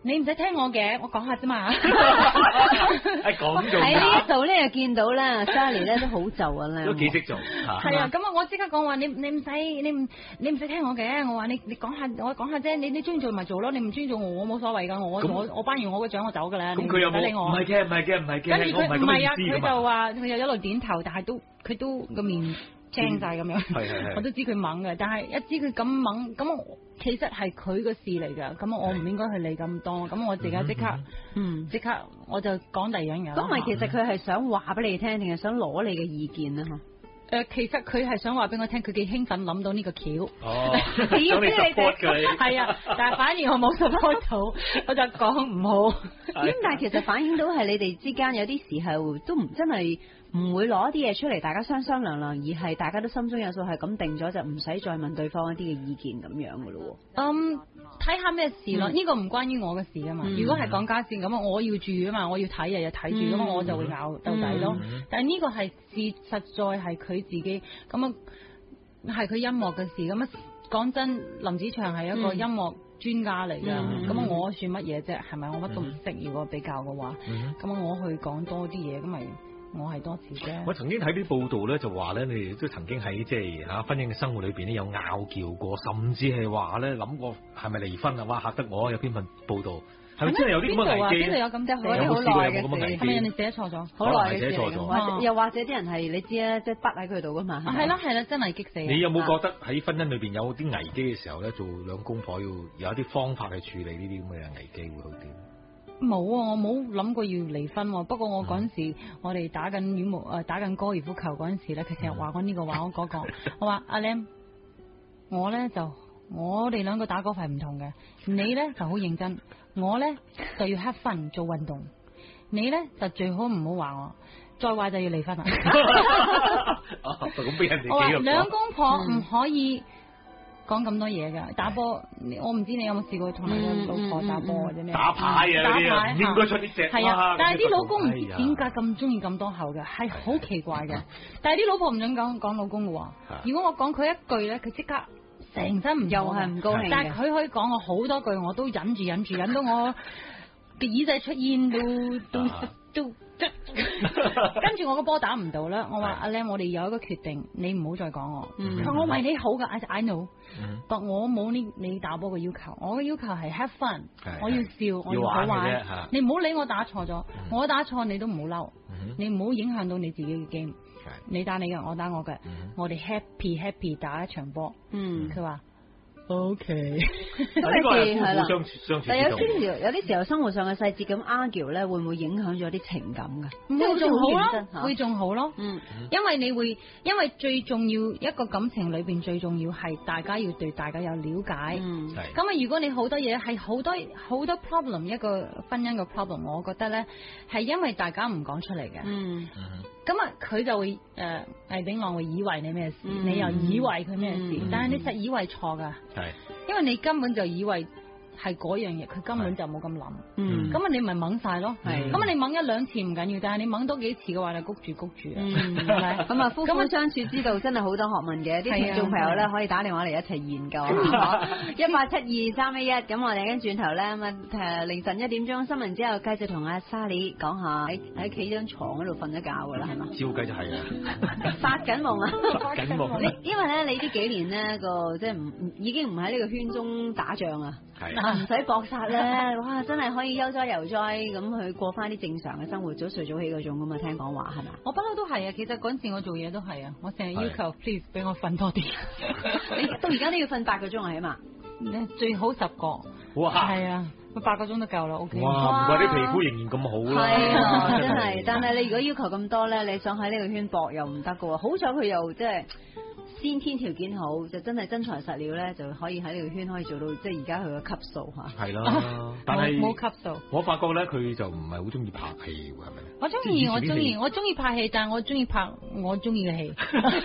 你唔使聽我嘅，我講下啫嘛。 講做喺呢度咧，又見到咧 ，Sally 咧都好就啊咧， 都幾識做。 係啊，咁啊，我即刻講話你唔使聽我嘅，我話你講下，我講下啫，你中意做咪做咯，你唔中意做我冇所謂噶，我頒完我個獎我走噶啦。 咁佢有冇？唔係嘅， 跟住佢唔係啊，佢就話佢又一路點頭，但係佢都個面青晒咁樣。係。我都知佢猛嘅，但係一知佢咁猛，咁其實係佢個事嚟㗎，咁我唔應該去理咁多，咁我自己即刻我就講第二樣嘢。 咁咪其實佢係想話俾你聽，定係想攞你嘅意見啊？ 其實佢係想話俾我聽，佢幾興奮諗到呢個橋。 哦，想你 support 佢。 係啊，但係反而我冇 support 到，我就講唔好。 咁但係其實反映到係你哋之間有啲時候都唔真係唔會攞啲嘢出嚟，大家商量，而係大家都心中有數，係咁定咗就唔使再問對方一啲嘅意見咁樣噶咯。 睇下咩事咯，呢個唔關於我嘅事啊嘛。如果係講家事咁，我要住啊嘛，我要睇日日睇住，咁我就會咬到底咯。但係呢個係實在係佢自己咁啊，係佢音樂嘅事。咁啊，講真，林子祥係一個音樂專家嚟㗎。咁我算乜嘢啫？係咪？我乜都唔識。如果比較嘅話，咁我去講多啲嘢，咁咪。我係多次啫。 我曾經睇啲報道咧，就話咧，你哋都曾經喺即係嚇婚姻嘅生活裏邊咧有拗撬過，甚至係話咧諗過係咪離婚啊？哇嚇得我！有篇份報道係咪真係有啲咁嘅危機？ 邊度有咁多？ 有冇試過有冇咁嘅危機？ 係咪人哋寫錯咗？ 好耐嘅事，又或者啲人係你知啦，即係筆喺佢度噶嘛。 係啦，真係激死！ 你有冇覺得喺婚姻裏邊有啲危機嘅時候咧，做兩公婆要有一啲方法去處理呢啲咁嘅危機會好啲？ 冇啊，我冇諗過要離婚。不過我嗰陣時，我哋打緊羽毛打緊高爾夫球嗰陣時咧，佢成日話我呢個話我嗰個。我話阿 Lam，我咧就我哋兩個打 golf 係唔同嘅。你咧就好認真，我咧就要 have fun 做運動。你咧就最好唔好話我，再話就要離婚啦。 咁俾人哋我話兩公婆唔可以講咁多嘢㗎，打波我唔知你有冇試過同你個老婆打波或者咩？ 打牌啊嗰啲唔應該出啲隻。 係啊，但係啲老公唔知點解咁中意咁多口嘅，係好奇怪嘅。但係啲老婆唔准講老公嘅喎。如果我講佢一句咧，佢即刻成身唔又係唔高興。但係佢可以講我好多句，我都忍到我嘅耳仔出煙都。跟住我個波打唔到啦，我話阿 Lam，我哋有一個決定，你唔好再講我。我為你好噶，I know，但我冇你打波嘅要求，我嘅要求係 have fun，我要笑，我要好玩。你唔好理我打錯咗，我打錯你都唔好嬲，你唔好影響到你自己嘅 game。你打你嘅，我打我嘅，我哋 happy 打一場波。佢話。O.K. 呢個係互相相處。 但有啲時候生活上嘅細節咁 argue 咧，會唔會影響咗啲情感㗎？ 會仲好咯，會仲好咯。因為因為最重要一個感情裏邊最重要係大家要對大家有了解。咁啊，如果你好多嘢係好多 problem， 一個婚姻嘅 problem， 我覺得咧係因為大家唔講出嚟嘅。咁啊，佢就會魏炳朗會以為你咩事，你又以為佢咩事，但係你實以為錯㗎。係，因為你根本就以為係嗰樣嘢，佢根本就冇咁諗。咁啊，你咪懵晒咯。咁啊，你懵一兩次唔緊要，但係你懵多幾次嘅話，你谷住啊。 咁啊，夫婦相處之道真係好多學問嘅，啲聽眾朋友咧可以打電話嚟一齊研究。187231，咁我哋跟轉頭咧凌晨1點鐘新聞之後，繼續同阿 Sally 講下喺企張床嗰度瞓咗覺㗎啦，係嘛？ 照計就係啊， 發緊夢啊！ 發緊夢。 因為咧，你呢幾年咧即係已經唔喺呢個圈中打仗啊。唔使搏殺咧，哇！真係可以悠哉悠哉咁去過翻啲正常嘅生活，早睡早起嗰種咁啊！聽講話係咪？我不嬲都係啊，其實嗰陣時我做嘢都係啊，我成日要求 please 俾我瞓多啲。你到而家都要瞓8個鐘啊，起碼最好10個。哇！係啊，8個鐘都夠啦。OK。 哇！唔怪啲皮膚仍然咁好啦。 係啊，真係。但係你如果要求咁多咧，你想喺呢個圈搏又唔得㗎喎。好彩佢又即係。先天條件好，就真係真材實料咧，就可以喺呢個圈可以做到，即係而家佢嘅級數嚇。係啦， 但係冇級數。我發覺咧，佢就唔係好中意拍戲喎，係咪？ 我中意拍戲，但係我中意拍我中意嘅戲。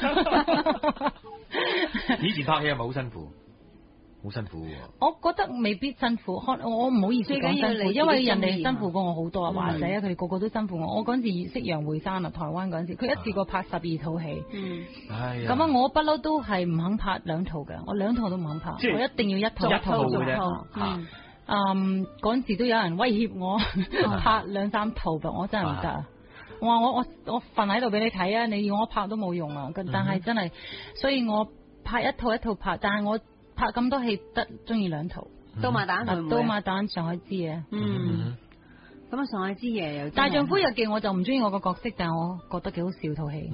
以前拍戲係咪好辛苦？好辛苦喎！ 我覺得未必辛苦，我唔好意思講辛苦，因為人哋辛苦過我好多啊！華仔啊，佢哋個個都辛苦我。我嗰陣時識楊回山啊，台灣嗰陣時，佢一次過拍12套戲。咁啊，我不嬲都係唔肯拍2套嘅，我2套都唔肯拍，我一定要一套嘅啫。 嗰陣時都有人威脅我拍2、3套㗎，我真係唔得啊！我話我瞓喺度俾你睇啊！你要我拍都冇用啊！但係真係，所以我拍一套一套拍，但係我拍咁多戲得中意2套。 刀馬旦會唔會？ 刀馬旦上海之夜。 咁啊，上海之夜又大丈夫日記我就唔中意我個角色，但係我覺得幾好笑套戲。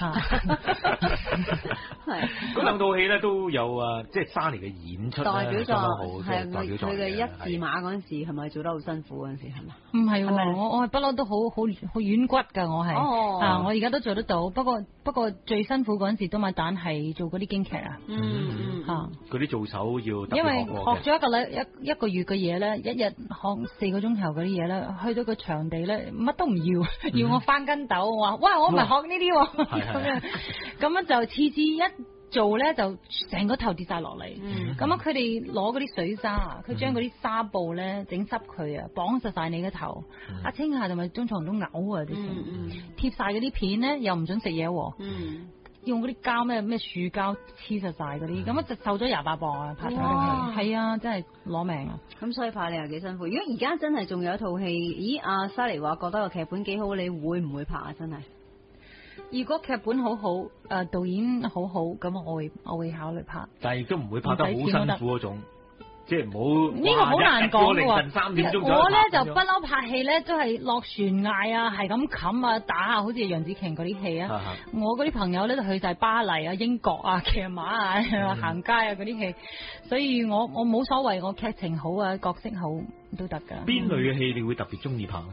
係嗰兩套戲咧都有即係沙尼嘅演出代表作好， 係佢嘅一字馬嗰陣時係咪做得好辛苦嗰陣時係咪？ 唔係喎，我係不嬲都好軟骨㗎，我係我而家都做得到，不過最辛苦嗰陣時刀馬旦係做嗰啲京劇啊。 嗰啲做手要特別因為學咗一個月嘅嘢咧，一日學4個鐘頭嗰啲嘢咧。去到個場地咧，乜都唔要，要我翻跟斗，我話：哇，我唔係學呢啲喎，咁樣就次次一做咧，就成個頭跌晒落嚟。咁啊，佢哋攞嗰啲水沙，佢將嗰啲紗布咧整濕佢啊，綁實晒你嘅頭，一清下就咪中場都嘔啊啲貼晒嗰啲片咧，又唔准食嘢喎。用嗰啲膠咩樹膠黐實晒嗰啲，咁就瘦咗28磅啊！拍套戲係啊，真係攞命啊！ 咁所以拍你又幾辛苦。如果而家真係仲有一套戲，咦？阿莎莉話覺得個劇本幾好，你會唔會拍啊？真係， 如果劇本好好，導演好好，咁我會考慮拍。 但係亦都唔會拍得好辛苦嗰種。即係唔好呢個好難講嘅凌晨3點鐘我咧就不嬲拍戲咧，都係落懸崖啊，係咁冚啊打啊，好似楊紫瓊嗰啲戲啊。我嗰啲朋友咧就去晒巴黎啊、英國啊、騎馬啊、行街啊嗰啲戲，所以我冇所謂，我劇情好啊，角色好都得㗎。 邊類嘅戲你會特別中意拍咧？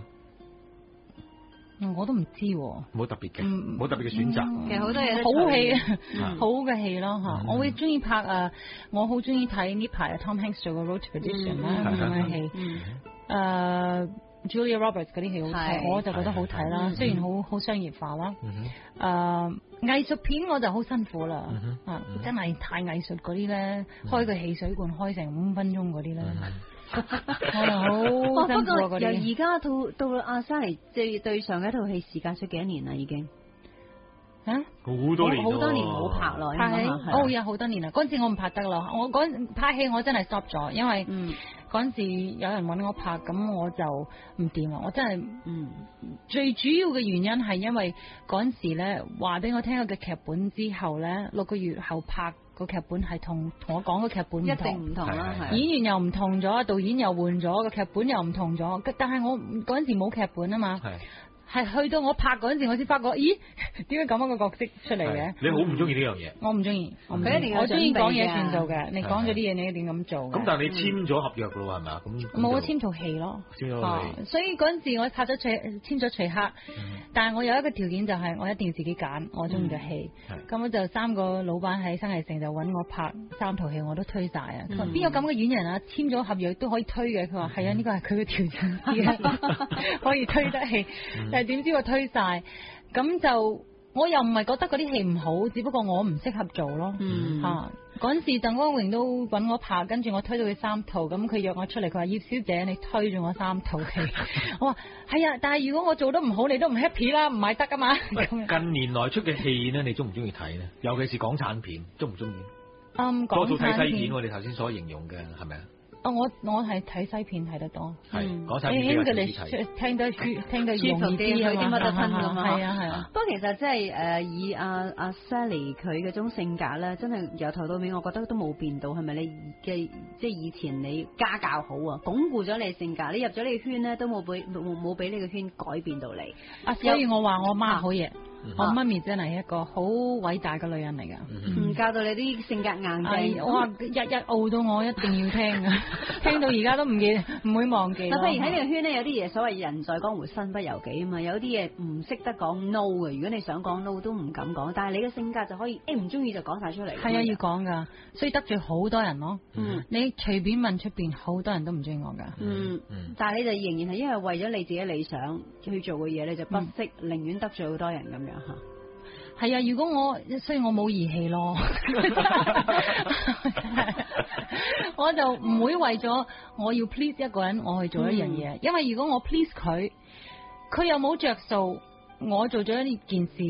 我都唔知喎， 冇特別嘅，冇特別嘅選擇。 其實好多嘢好戲，好嘅戲咯嚇。我會中意拍我好中意睇呢排 Tom Hanks 做嘅 Road to Perdition 啦咁嘅戲。Julia Roberts 嗰啲戲好睇，我就覺得好睇啦。雖然好商業化啦。藝術片我就好辛苦啦，真係太藝術嗰啲咧，開個汽水罐開成5分鐘嗰啲咧。我就好辛苦啊！嗰啲由而家到阿莎莉即係對上一套戲時間出幾多年啦？已經好多年， 好多年冇拍咯。 拍戲有好多年啦。嗰陣時我唔拍得啦，我拍戲我真係 stop 咗，因為嗰陣時有人揾我拍，咁我就唔掂啦。我真係最主要嘅原因係因為嗰陣時咧話俾我聽個嘅劇本之後咧，6個月後拍。個劇本係同我講個劇本一定唔同啦， 演員又唔同咗，導演又換咗，個劇本又唔同咗。但係我嗰陣時冇劇本啊嘛，係去到我拍嗰陣時，我先發覺，咦，點解咁樣個角色出嚟嘅？ 你好唔中意呢樣嘢？ 我唔中意， 佢一定要我中意講嘢算數嘅。你講咗啲嘢，你一定咁做。 咁但係你簽咗合約咯，係咪啊？咁冇簽套戲咯。 簽咗套戲。 所以嗰陣時我拍咗簽咗徐克，但係我有一個條件就係我一定要自己揀我中意嘅戲。咁我就3個老闆喺新藝城就揾我拍3套戲，我都推晒啊！邊有咁嘅演員啊？簽咗合約都可以推嘅。佢話係啊，呢個係佢嘅條件，可以推得戲。但係點知我推晒，咁就我又唔係覺得嗰啲戲唔好，只不過我唔適合做咯。嗰陣時鄧光榮都揾我拍，跟住我推到佢3套，咁佢約我出嚟，佢話葉小姐你推咗我3套戲，我話係啊，但係如果我做得唔好，你都唔 happy 啦，唔係得噶嘛。 近年來出嘅戲呢，你中唔中意睇呢？尤其是港產片，中唔中意？ 多數睇西片，我哋頭先所形容嘅係咪啊？ 我係睇西片睇得多， 講西片比較少睇， 聽得容易啲， 有啲乜都吞㗎嘛。 係啊。 不過其實即係以阿 Sally 佢嗰種性格咧，真係由頭到尾，我覺得都冇變到，係咪你嘅即係以前你家教好啊，鞏固咗你性格，你入咗你圈咧都冇俾你個圈改變到你。 所以我話我媽好嘢。我媽咪真係一個好偉大嘅女人嚟㗎， 教到你啲性格硬淨。 我話日傲到我一定要聽啊，聽到而家都唔會忘記。 嗱，譬如喺呢個圈咧，有啲嘢所謂人在江湖身不由己啊嘛，有啲嘢唔識得講 no 嘅，如果你想講 no 都唔敢講，但係你嘅性格就可以，唔中意就講晒出嚟。 係啊，要講㗎，所以得罪好多人咯。你隨便問出邊，好多人都唔中意我㗎。 但係你就仍然係因為為咗你自己理想去做嘅嘢，你就不惜寧願得罪好多人咁樣。 係啊，如果所以我冇義氣咯，我就唔會為咗我要 please 一個人我去做一樣嘢，因為如果我 please佢又冇着數，我做咗一件事，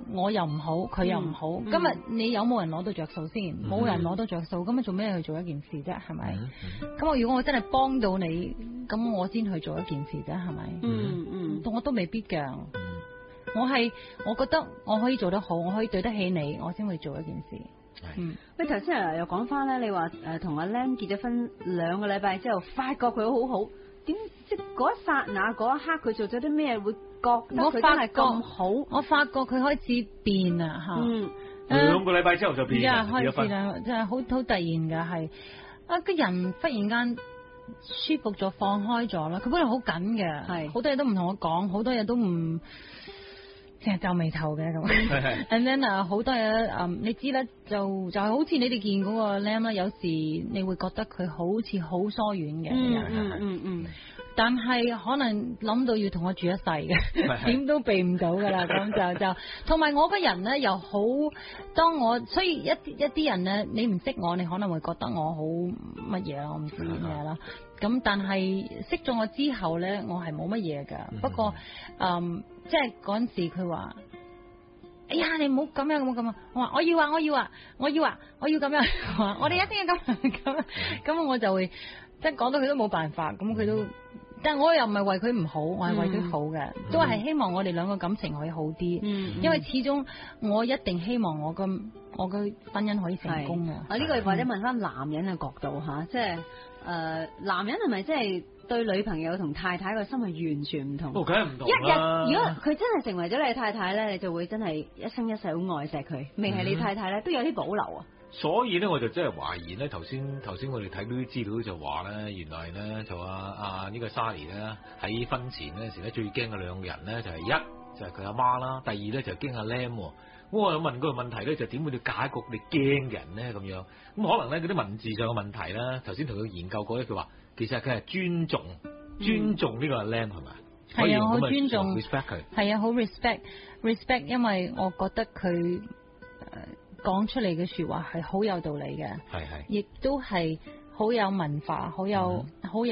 我又唔好，佢又唔好。今日你有冇人攞到着數先？冇人攞到着數，咁啊做咩去做一件事啫？係咪？咁如果我真係幫到你，咁我先去做一件事啫，係咪？我都未必㗎。我覺得我可以做得好，我可以對得起你，我先會做一件事。 喂，頭先又講翻咧，你話同阿 Lam 結咗婚2個禮拜之後，發覺佢好好，點即嗰一剎那嗰一刻佢做咗啲咩會覺得佢真係咁好？ 我發覺佢開始變啦嚇。 2個禮拜之後就變開始啦，真係好突然㗎，係個人忽然間舒服咗、放開咗啦。佢本來好緊嘅，係好多嘢都唔同我講，好多嘢都唔。成日皺眉頭嘅咁，and then 好多嘢你知啦，就係好似你哋見嗰個 Lam 啦，有時你會覺得佢好似好疏遠嘅，但係可能諗到要同我住一世嘅，點都避唔到㗎啦，咁就同埋我個人咧又好，所以一啲人咧，你唔識我，你可能會覺得我好乜嘢啦，我唔知咩啦。咁但係識咗我之後咧，我係冇乜嘢㗎。不過即係嗰陣時佢話：哎呀，你唔好咁樣咁啊！我話我要咁樣，我哋一定要咁。咁我就會即係講到佢都冇辦法。咁佢都，但係我又唔係為佢唔好，我係為佢好嘅，都係希望我哋兩個感情可以好啲。因為始終我一定希望我個婚姻可以成功嘅。 呢個或者問翻男人嘅角度嚇，即係男人係咪即係對女朋友同太太個心係完全唔同？ 梗係唔同啦。 一日如果佢真係成為咗你太太咧，你就會真係一生一世好愛錫佢；未係你太太咧，都有啲保留啊。 所以咧，我就真係懷疑咧，頭先我哋睇到啲資料就話咧，原來咧就呢個 Sally 咧喺婚前嗰陣時咧最驚嘅兩個人咧就係一就係佢阿媽啦，第二咧就驚阿 Lam。我有問過個問題咧，就點會你嫁一個你驚嘅人咧咁樣？咁可能咧嗰啲文字上嘅問題啦，頭先同佢研究過咧，佢話其實佢係尊重呢個阿 Lam 係咪？ 係啊，好尊重 respect 佢。 係啊，好 respect，因為我覺得佢講出嚟嘅説話係好有道理嘅，係，亦都係好有文化，好有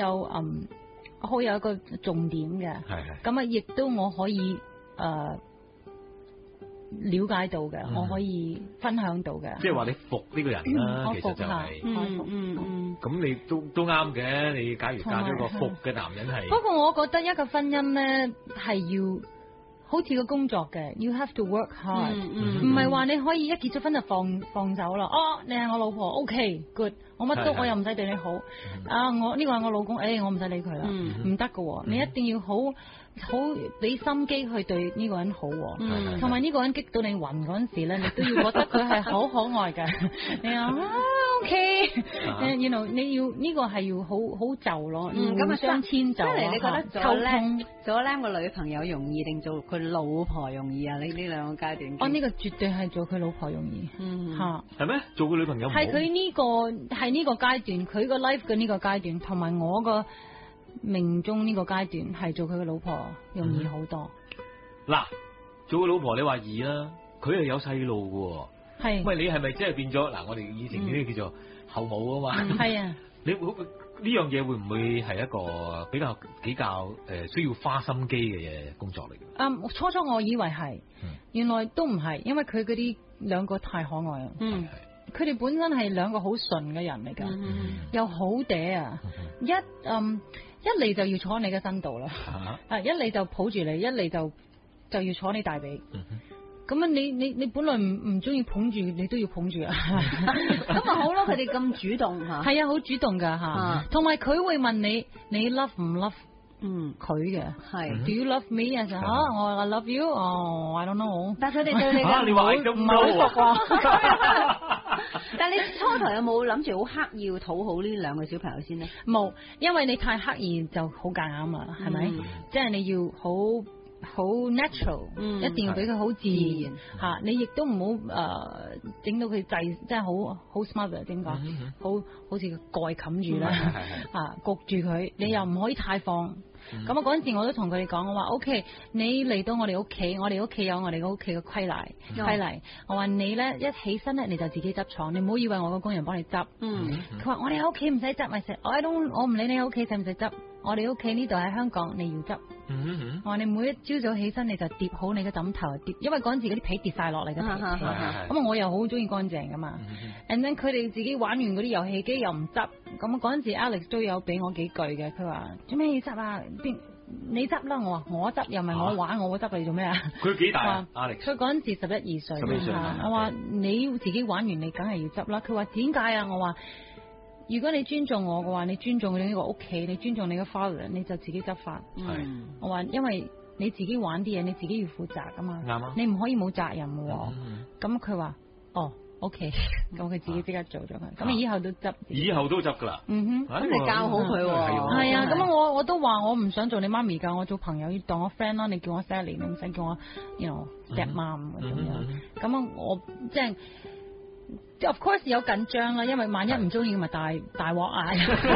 一個重點嘅，係。咁啊，亦都我可以了解到嘅，我可以分享到嘅。即係話你服呢個人啦，其實就係，咁你都啱嘅。你假如嫁咗個服嘅男人係， 不過我覺得一個婚姻咧係要好似個工作嘅，you have to work hard，唔係話你可以一結咗婚就放走啦。哦，你係我老婆，OK good，我乜都我又唔使對你好。我呢個係我老公，我唔使理佢啦，唔得㗎。你一定要好俾心機去對呢個人好，同埋呢個人激到你暈嗰陣時咧，你都要覺得佢係好可愛嘅。你話OK，你要呢個係要好就咯，咁相遷就。 你覺得做Lam個女朋友容易定做佢老婆容易啊？你呢兩個階段？ 呢個絕對係做佢老婆容易。 係咩？做佢女朋友係佢呢個係呢個階段，佢個 life 嘅呢個階段，同埋我個命中呢個階段係做佢嘅老婆容易好多。 嗱，做佢老婆你話易啦，佢係有細路嘅。係。喂，你係咪即係變咗？嗱，我哋以前呢啲叫做後母啊嘛。係啊。你會呢樣嘢會唔會係一個比較需要花心機嘅嘢工作嚟嘅？ 初初我以為係，原來都唔係，因為佢嗰啲兩個太可愛啦。佢哋本身係兩個好純嘅人嚟㗎，又好嗲啊！一嚟就要坐喺你嘅身度啦，一嚟就抱住你，一嚟就要坐你大髀。咁啊，你本來唔中意捧住，你都要捧住啊！ 咁咪好咯，佢哋咁主動嚇。係啊，好主動㗎嚇，同埋佢會問你 love 唔 love？佢嘅係 Do you love me 啊？我 I love you，I don't know。但係佢哋對你嘅你話唔係好熟喎。 但係你初頭有冇諗住好刻意要討好呢兩個小朋友先呢？ 冇，因為你太刻意就好夾硬啦，係咪？即係你要好 natural，一定要俾佢好自然嚇。你亦都唔好整到佢即係好 smart 點講？好似個蓋冚住啦嚇，焗住佢。你又唔可以太放。咁嗰陣時我都同佢哋講，我話 OK， 你嚟到我哋屋企，我哋屋企有我哋個屋企嘅規例。我話你咧一起身咧你就自己執床，你唔好以為我個工人幫你執。佢話我哋喺屋企唔使執，咪食。我唔理你喺屋企使唔使執，我哋屋企呢度喺香港你要執。 我話你每一朝早起身你就疊好你嘅枕頭，因為嗰陣時嗰啲被跌晒落嚟嘅皮，咁我又好中意乾淨噶嘛。And then 佢哋自己玩完嗰啲遊戲機又唔執，咁嗰陣時 Alex 都有俾我幾句嘅，佢話做咩要執啊？你執啦，我話我執又唔係我玩，我執你做咩啊？ 佢幾大啊 Alex？ 佢嗰陣時11、12歲，我話你自己玩完你梗係要執啦。佢話點解啊？我話如果你尊重我嘅話，你尊重你呢個屋企，你尊重你嘅 father， 你就自己執法。我話因為你自己玩啲嘢，你自己要負責噶嘛。啱啊！你唔可以冇責任嘅。咁佢話哦。OK， 咁佢自己即刻做咗佢，咁以後都執， 以後都執噶啦。咁你教好佢喎。 係啊，咁我都話我唔想做你媽咪㗎，我做朋友要當我 friend 咯，你叫我 Sally， 你唔使叫我 step mom 咁樣。咁我即係。Of course 有緊張啦，因為萬一唔中意咪大鑊嗌，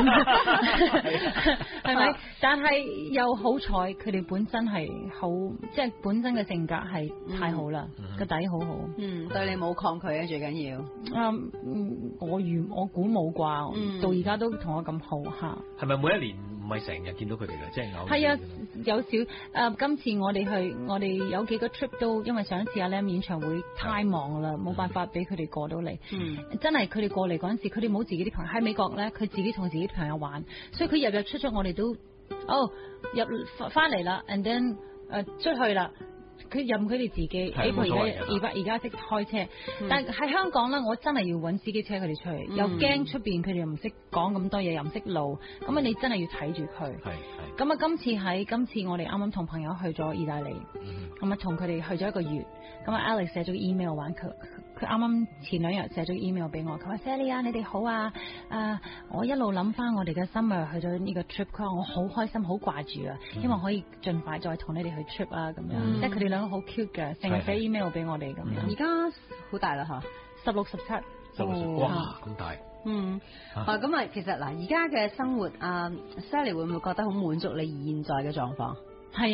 係咪？但係又好彩，佢哋本身係好，即係本身嘅性格係太好啦，個底好好。 對你冇抗拒啊，最緊要。 我估冇啩，到而家都同我咁好嚇。 係咪每一年唔係成日見到佢哋嘅，即係偶然？ 係啊，有少今次我哋有幾個 trip 都，因為上一次阿 Lam 演唱會太忙啦，冇辦法俾佢哋過到嚟。真係佢哋過嚟嗰陣時，佢哋冇自己啲朋友喺美國咧，佢自己同自己啲朋友玩，所以佢入出我哋都入翻嚟啦 ，and then 出去啦。佢任佢哋自己，而家識開車，但係喺香港咧，我真係要揾司機車佢哋出去，又驚出邊佢哋又唔識講咁多嘢，又唔識路，咁啊你真係要睇住佢。咁啊今次我哋啱啱同朋友去咗意大利，咁啊同佢哋去咗1個月，咁啊 Alex 寫咗 email 玩佢啱啱前2日寫咗 email 俾我，佢話 Sally 啊，你哋好啊，我一路諗翻我哋嘅 summer 去咗呢個 trip， 佢話我好開心，好掛住啊，希望可以盡快再同你哋去 trip 啊咁樣，即係佢哋兩個好 cute 嘅，成日寫 email 俾我哋咁樣。 而家好大啦嚇 ，16、17， 哇咁大。 咁啊，其實嗱，而家嘅生活Sally 會唔會覺得好滿足你現在嘅狀況？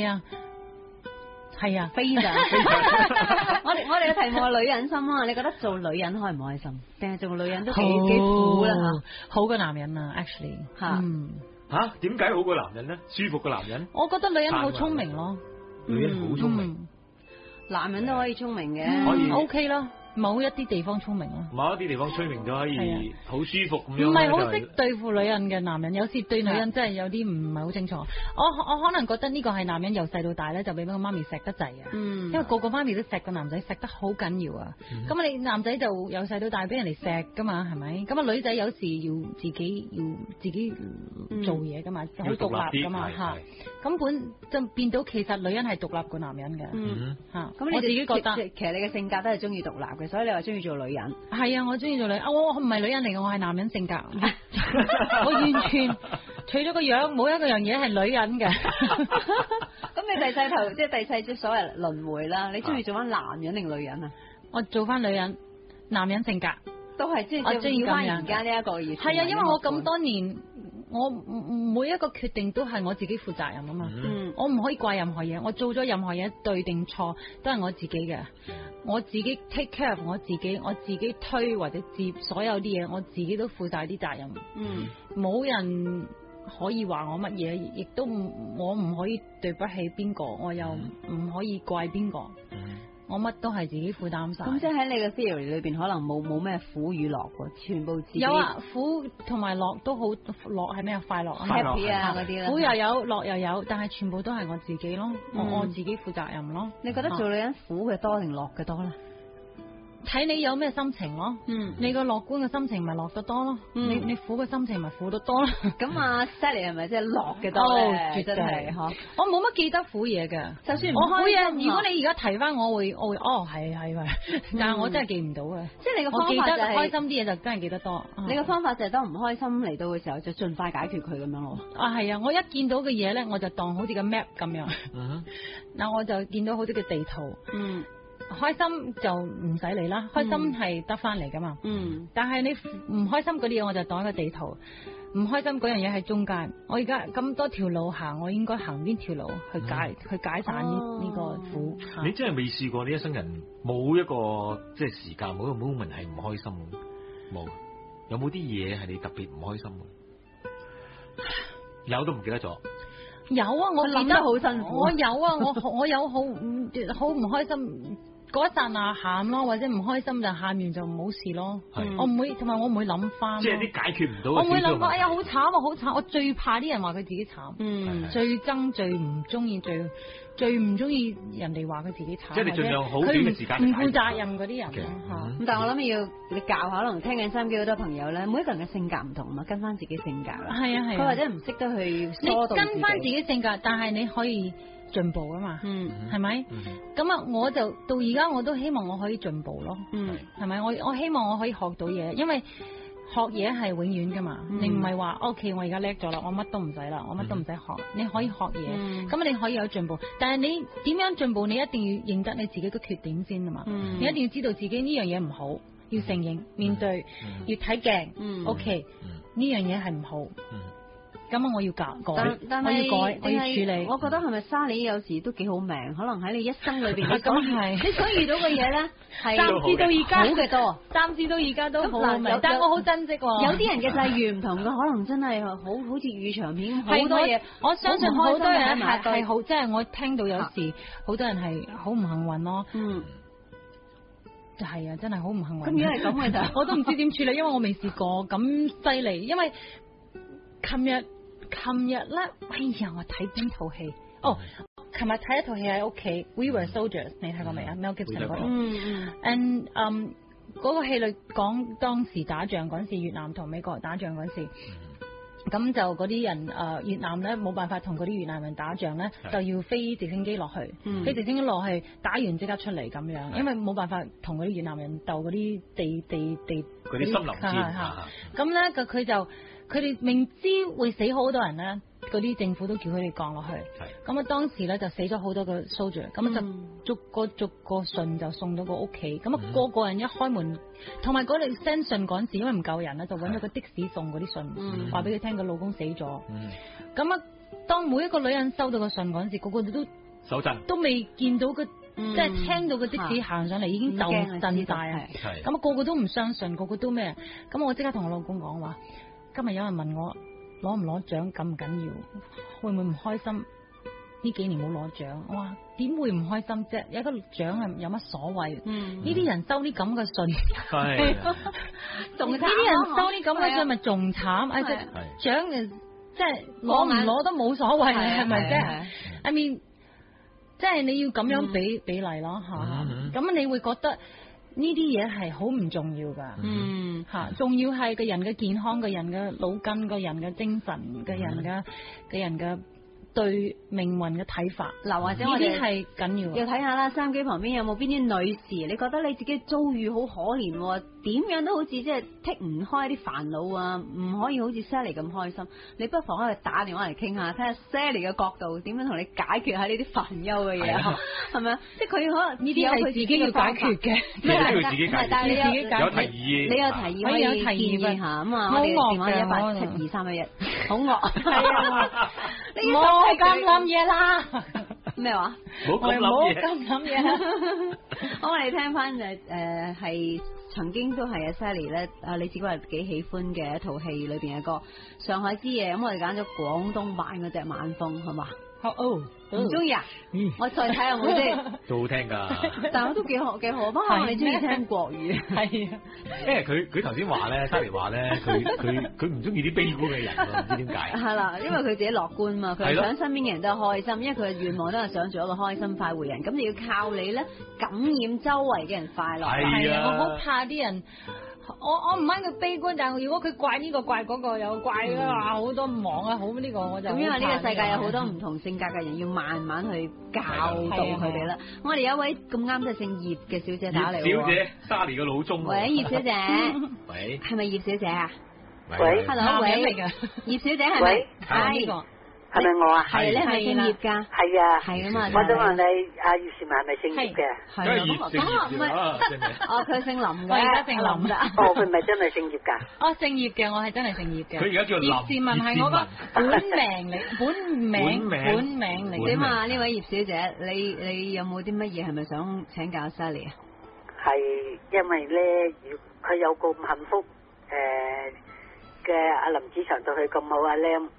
係啊， 非常。我哋嘅題目係女人心啊！你覺得做女人開唔開心？定係做女人都幾苦啦嚇？ 好過男人啊 ，actually 點解好過男人咧？舒服過男人？ 我覺得女人好聰明咯。 女人好聰明， 男人都可以聰明嘅， 可以 OK 啦。某一啲地方聰明咯， 某一啲地方聰明咗可以好舒服咁樣。 唔係好識對付女人嘅男人，有時對女人真係有啲唔係好清楚。我可能覺得呢個係男人由細到大咧就俾個媽咪錫得滯啊。因為個個媽咪都錫個男仔錫得好緊要啊。咁你男仔就由細到大俾人哋錫噶嘛，係咪？咁啊女仔有時要自己做嘢噶嘛，好獨立噶嘛嚇。咁本就變到其實女人係獨立過男人嘅嚇。咁我自己覺得其實你嘅性格都係中意獨立嘅。所以你話中意做女人？係啊，我中意做女人。我唔係女人嚟嘅，我係男人性格。我完全除咗個樣，冇一個樣嘢係女人嘅。 咁你第世頭即係第世即所謂輪迴啦。你中意做翻男人定女人啊？ 我做翻女人，男人性格都係即係我中意翻而家呢一個意思。 係啊，因為我咁多年，我每一個決定都係我自己負責任啊嘛。我唔可以怪任何嘢，我做咗任何嘢對定錯都係我自己嘅。我自己 take care of 我自己推或者接所有啲嘢，我自己都負晒啲責任。冇人可以話我乜嘢，亦都我唔可以對不起邊個，我又唔可以怪邊個。我乜都係自己負擔晒。咁即係喺你嘅 theory 裏邊，可能冇咩苦與樂喎，全部自己。有啊，苦同埋樂都好，樂係咩啊？快樂啊 ，happy 啊嗰啲啦。苦又有，樂又有，但係全部都係我自己咯，我自己負責任咯。你覺得做女人苦嘅多定樂嘅多咧？睇你有咩心情咯，你個樂觀嘅心情咪樂得多咯，你苦嘅心情咪苦得多咯。咁啊 Sally 係咪即係樂嘅多咧？絕對係嗬，我冇乜記得苦嘢嘅，就算我苦嘢，如果你而家提翻，我會係，但係我真係記唔到嘅。即係你個方法就係開心啲嘢就真係記得多。你個方法就係當唔開心嚟到嘅時候，就盡快解決佢咁樣咯。係啊，我一見到嘅嘢咧，我就當好似個 map 咁樣。嗱，我就見到好似個地圖。開心就唔使嚟啦，開心係得翻嚟噶嘛。但係你唔開心嗰啲嘢，我就當一個地圖。唔開心嗰樣嘢喺中間。我而家咁多條路行，我應該行邊條路去解散呢個苦。 你真係未試過，你一生人冇一個即係時間，冇一個 moment 係唔開心嘅？冇。有冇啲嘢係你特別唔開心嘅？有都唔記得咗。 有啊，我諗得好辛苦。 我有啊，我有好唔開心。嗰一剎那喊咯，或者唔開心就喊完就冇事咯。我唔會，同埋我唔會諗翻。 即係啲解決唔到。 我唔會諗翻，哎呀好慘啊，好慘！我最怕啲人話佢自己慘。最憎、最唔中意、最唔中意人哋話佢自己慘。 即係你盡量好短嘅時間。 唔負責任嗰啲人咁但係我諗要你教下，可能聽緊收音機好多朋友咧，每一個人嘅性格唔同嘛，跟翻自己性格啦。 係啊。 佢或者唔識得去疏導自己。你跟翻自己性格，但係你可以進步啊嘛，係咪？咁啊，我就到而家我都希望我可以進步咯，係咪？我希望我可以學到嘢，因為學嘢係永遠噶嘛，你唔係話 OK 我而家叻咗啦，我乜都唔使啦，我乜都唔使學，你可以學嘢，咁你可以有進步，但係你點樣進步？你一定要認得你自己嘅缺點先啊嘛，你一定要知道自己呢樣嘢唔好，要承認、面對，要睇鏡，OK，呢樣嘢係唔好。咁啊！我要改，我要改，我要處理。 我覺得係咪沙莉有時都幾好命？可能喺你一生裏邊，你所遇到嘅嘢咧，係暫時到而家好嘅多， 暫時到而家都好命。但我好珍惜喎。 有啲人嘅際遇唔同嘅，可能真係好似粵長片好多嘢。 我相信好多人係好，即係我聽到有時好多人係好唔幸運咯。係啊，真係好唔幸運。 咁如果係咁嘅就， 我都唔知點處理，因為我未試過咁犀利。因為琴日咧，哎呀，我睇邊套戲？琴日睇一套戲喺屋企，We Were Soldiers， 你睇過未啊？Mel Gibson 嗰套。嗰個戲裏講當時打仗嗰陣時，越南同美國打仗嗰陣時，咁就嗰啲人越南咧冇辦法同嗰啲越南人打仗咧，就要飛直升機落去，飛直升機落去打完即刻出嚟咁樣，因為冇辦法同嗰啲越南人鬥嗰啲地嗰啲森林戰。 咁咧佢哋明知會死好多人咧，嗰啲政府都叫佢哋降落去。咁啊，當時咧就死咗好多個 soldier，咁就逐個信就送到個屋企。咁啊，個人一開門，同埋嗰啲 send 信嗰陣時，因為唔夠人咧，就揾咗個的士送嗰啲信，話俾佢聽個老公死咗。咁啊，當每一個女人收到個信嗰陣時，個個都手震， 都未見到即係聽到個的士行上嚟已經就震晒啊！咁啊，個個都唔相信，個個都咩？咁我即刻同我老公講話。今日有人問我攞唔攞獎緊唔緊要，會唔會唔開心？呢幾年冇攞獎，我話點會唔開心啫？有一個獎係有乜所謂？呢啲人收啲咁嘅信，仲呢啲人收啲咁嘅信咪仲慘？獎即係攞唔攞都冇所謂，係咪啫？I mean，即係你要咁樣比例咯嚇，咁你會覺得。呢啲嘢係好唔重要噶，重要係個人嘅健康、個人嘅腦筋、個人嘅精神、個人嘅對命運嘅睇法。嗱，或者我哋係緊要睇下啦，收音機旁邊有冇邊啲女士，你覺得你自己遭遇好可憐，點樣都好似即係剔唔開啲煩惱啊，唔可以好似 Sally 咁開心，你不妨可以打電話嚟傾下，睇下 Sally 嘅角度點樣同你解決下呢啲煩憂嘅嘢，係咪啊？即係佢可能呢啲係自己要解決嘅， 要自己解決。 但係你有提議， 你有提議可以建議下啊嘛。我哋電話1872311，好惡，係啊，你冇咁諗嘢啦。 咩話？ 冇咁諗嘢。 好，我哋聽翻係曾經都係阿 Sally 咧，你自己係幾喜歡嘅一套戲裏邊嘅歌《上海之夜》，咁我哋揀咗廣東版嗰隻《晚風》，好嘛？ 好唔中意啊？我再睇下我先。 都好聽㗎。 但係我都幾好，不過你中意聽國語。 係啊。 因為佢頭先話咧，Sally 話咧，佢唔中意啲悲觀嘅人喎，唔知點解。 係啦，因為佢自己樂觀嘛，佢想身邊嘅人都開心，因為佢嘅願望都係想做一個開心快活人。咁你要靠你咧感染周圍嘅人快樂。 係啊，我好怕啲人。我唔係佢悲觀，但係如果佢怪呢個怪嗰個，又怪啊好多忙啊，好呢個我就咁， 因為呢個世界有好多唔同性格嘅人，要慢慢去教導佢哋啦。我哋有一位咁啱即係姓葉嘅小姐打嚟。 葉小姐，Sally 嘅老中。 喂，葉小姐。 喂。 係咪葉小姐啊？ 喂。 Hello，喂。葉小姐係咪？ 係呢個。係咪我啊？ 係，你係咪姓葉㗎？ 係啊。 係啊嘛。 我想問你，阿葉倩文係咪姓葉嘅？ 係啊。咁唔係。佢姓林嘅。 我而家姓林㗎。 哦，佢唔係真係姓葉㗎。 哦，姓葉嘅，我係真係姓葉嘅。 佢而家叫林。 葉倩文係我個本名嚟，本名嚟。 點啊？呢位葉小姐，你有冇啲乜嘢係咪想請教 Sally 啊？ 係因為咧，佢有個咁幸福嘅阿林子祥對佢咁好，阿 Lam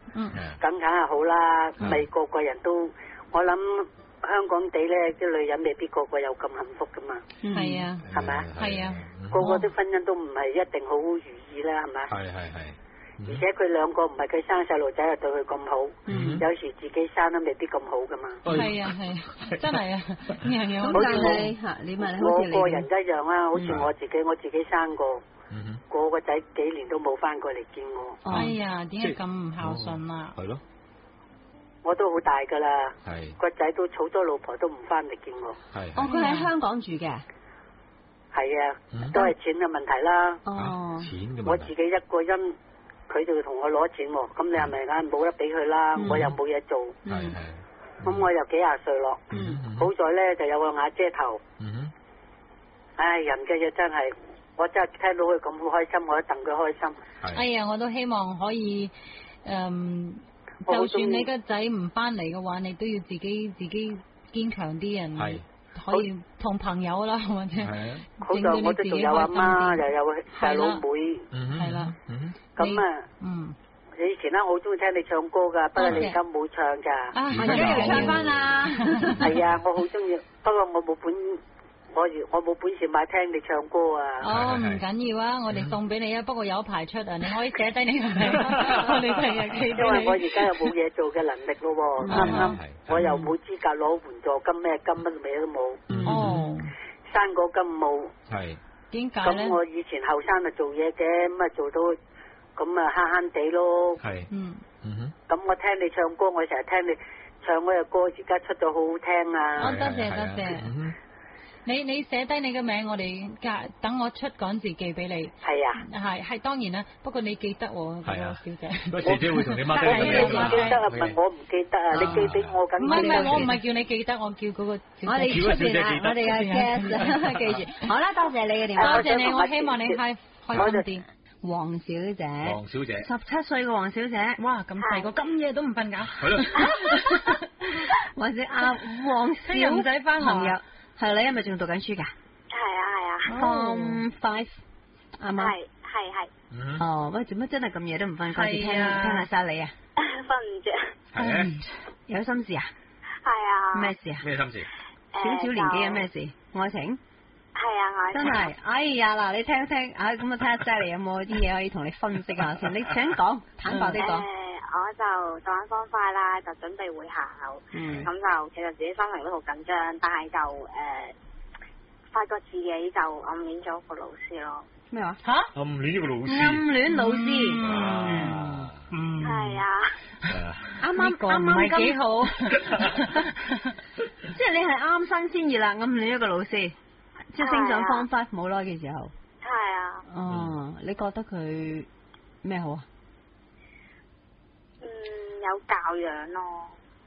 咁梗係好啦，咪個個人都，我諗香港地咧啲女人未必個個有咁幸福噶嘛。 係啊， 係咪啊？ 係啊， 個個啲婚姻都唔係一定好如意啦，係咪？ 係。 而且佢兩個唔係佢生細路仔又對佢咁好，有時自己生都未必咁好噶嘛。 係啊，真係啊，樣樣好似你嚇，你問你好似你我個人一樣啊，好似我自己生過，個個仔幾年都冇翻過嚟見我。 哎呀，點解咁唔孝順啊？ 係咯， 我都好大噶啦，個仔都娶咗老婆都唔翻嚟見我。 係。 哦，佢喺香港住嘅。 係啊，都係錢嘅問題啦。 哦， 錢嘅問題。 我自己一個人。佢就同我攞錢喎，咁你係咪梗冇得俾佢啦？我又冇嘢做，咁我又幾廿歲咯，好在咧就有個瓦遮頭。唉，人嘅嘢真係，我真係聽到佢咁開心，我都戥佢開心。 哎呀，我都希望可以，就算你個仔唔翻嚟嘅話，你都要自己堅強啲人。可以同朋友啦，或者整到你自己開心啲。好在我都仲有阿媽，又有細佬妹， 係啦。 咁啊，以前咧我好中意聽你唱歌噶，不過你而家冇唱噶。 而家又唱翻啦。 係啊，我好中意，不過我冇本事買聽你唱歌啊。 哦，唔緊要啊，我哋送俾你啊，不過有排出啊，你可以寫低你個名，我哋成日記住你。 因為我而家又冇嘢做嘅能力咯喎，啱啱我又冇資格攞援助金，咩金乜嘢都冇。 哦， 生果金冇。 係。 點解咧？ 咁我以前後生就做嘢嘅，咁啊做到咁啊慳慳地咯。 係。 咁我聽你唱歌，我成日聽你唱嗰隻歌，而家出咗好好聽啊！ 多謝多謝。你寫低你嘅名，我哋等我出嗰陣時寄俾你。 係啊。 係當然啦，不過你記得喎，嗰個小姐。 個小姐會同你媽記得啊，唔係我唔記得啊，你寄俾我緊。 唔係，我唔係叫你記得，我叫嗰個小姐。 我哋出邊啊，我哋嘅 guest 記住。好啦，多謝你嘅電話。 多謝你，我希望你開心啲。 黃小姐，17歲嘅黃小姐， 哇咁細個，咁夜都唔瞓覺。 係咯。 或者黃小姐唔使翻學。係你係咪仲讀緊書㗎？ 係啊。 Form 5，啱嗎？ 係。 哦，喂，做乜真係咁夜都唔瞓覺？聽下莎莉啊。 瞓唔着。 係有心事啊？ 係啊。 咩事啊？咩心事？ 少年紀嘅咩事？愛情？ 係啊，愛情。 真係，哎呀嗱，你聽咁啊睇下莎莉有冇啲嘢可以同你分析下先。你請講，坦白啲講。 我就讀緊方塊啦，就準備會考，咁就其實自己心情都好緊張，但係就發覺自己就暗戀咗個老師咯。 咩話？ 嚇？暗戀呢個老師？ 暗戀老師。 係啊。 啱唔係幾好。即係你係啱新鮮熱辣暗戀一個老師，即係升上方塊冇耐嘅時候。 係啊。 哦，你覺得佢咩好啊？ 有教養咯。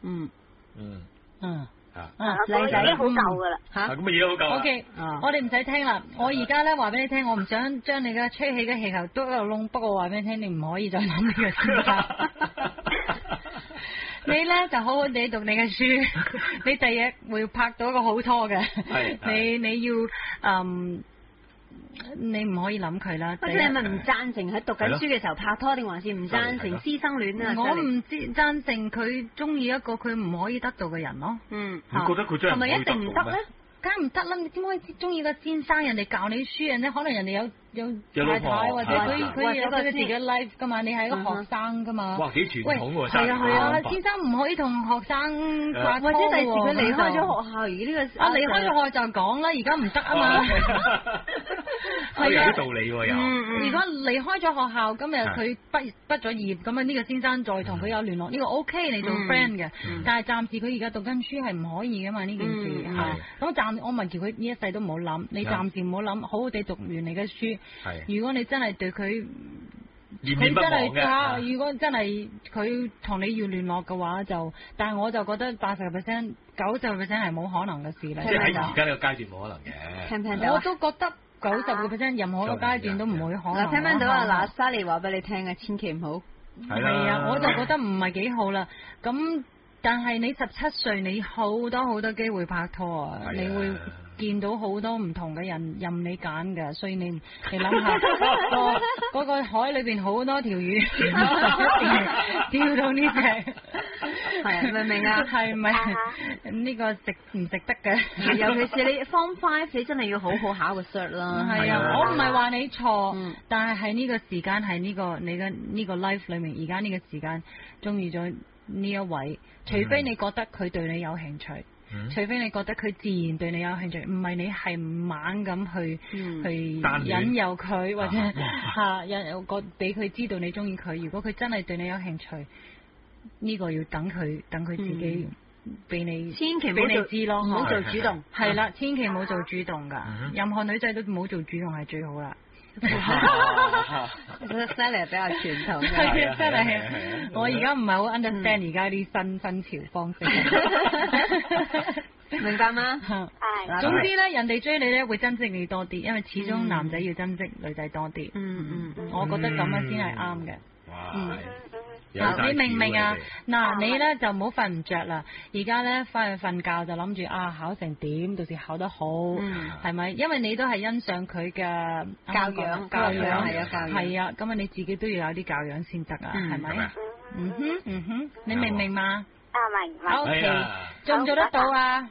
靚仔都好夠噶啦。 嚇？咁乜嘢都好夠。 OK，我哋唔使聽啦。我而家咧話俾你聽，我唔想將你嘅吹氣嘅氣球篤喺度窿，不過話俾你聽，你唔可以再諗呢個時間。你咧就好好地讀你嘅書，你第日會拍到一個好拖嘅。你要你唔可以諗佢啦。 你係咪唔贊成喺讀緊書嘅時候拍拖，定還是唔贊成師生戀啊？ 我唔贊成佢中意一個佢唔可以得到嘅人咯。 你覺得佢真係係咪一定唔得咧？ 梗唔得啦！你點可以中意個先生？人哋教你書，人哋可能人哋有太太，或者佢有佢自己嘅 life 噶嘛？你係一個學生噶嘛？ 哇，幾傳統喎！ 係啊，先生唔可以同學生拍拖， 或者第時佢離開咗學校，而呢個離開咗學校就講啦，而家唔得啊嘛。 係有啲道理喎，又。 如果離開咗學校，今日佢畢咗業，咁啊呢個先生再同佢有聯絡，呢個 OK 你做 friend 嘅。但係暫時佢而家讀緊書係唔可以噶嘛？呢件事咁我問住佢呢一世都唔好諗，你暫時唔好諗，好好地讀完你嘅書。如果你真係對佢，佢真係如果真係佢同你要聯絡嘅話，但係我就覺得80%、90%係冇可能嘅事啦。 即係喺而家呢個階段冇可能嘅。 聽唔聽到？ 我都覺得90%任何一個階段都唔會可能。 聽唔聽到啊？嗱，莎莉話俾你聽啊，千祈唔好。 係啊，我就覺得唔係幾好啦。咁但係你17歲，你好多機會拍拖啊，你會見到好多唔同嘅人任你揀嘅，所以你諗下嗰個海裏邊好多條魚，釣到呢隻， 係明唔明啊？ 係咪呢個食唔食得嘅？ 尤其是你 Form 5，你真係要好好考個 cert 啦。 係啊，我唔係話你錯，但係喺呢個時間係你嘅呢個 life 裏面，而家呢個時間中意咗呢一位，除非你覺得佢對你有興趣。除非你覺得佢自然對你有興趣，唔係你係猛咁去引誘佢，或者俾佢知道你中意佢。如果佢真係對你有興趣，呢個要等佢自己俾你， 千祈俾你知咯， 唔好做主動。 係啦，千祈唔好做主動㗎。任何女仔都唔好做主動係最好啦。 Sally 比較傳統嘅 ，Sally，我而家唔係好 understand 而家啲新潮方式， 明白嗎？ 係。 總之咧，人哋追你咧會珍惜你多啲，因為始終男仔要珍惜女仔多啲。我覺得咁樣先係啱嘅。你明唔明啊？嗱，你咧就唔好瞓唔着啦。而家咧翻去瞓覺就諗住考成點，到時考得好，係咪？因為你都係欣賞佢嘅教養係啊，教養係啊。咁啊，你自己都要有啲教養先得啊，係咪？你明唔明嘛？ 明。 OK， 做唔做得到啊？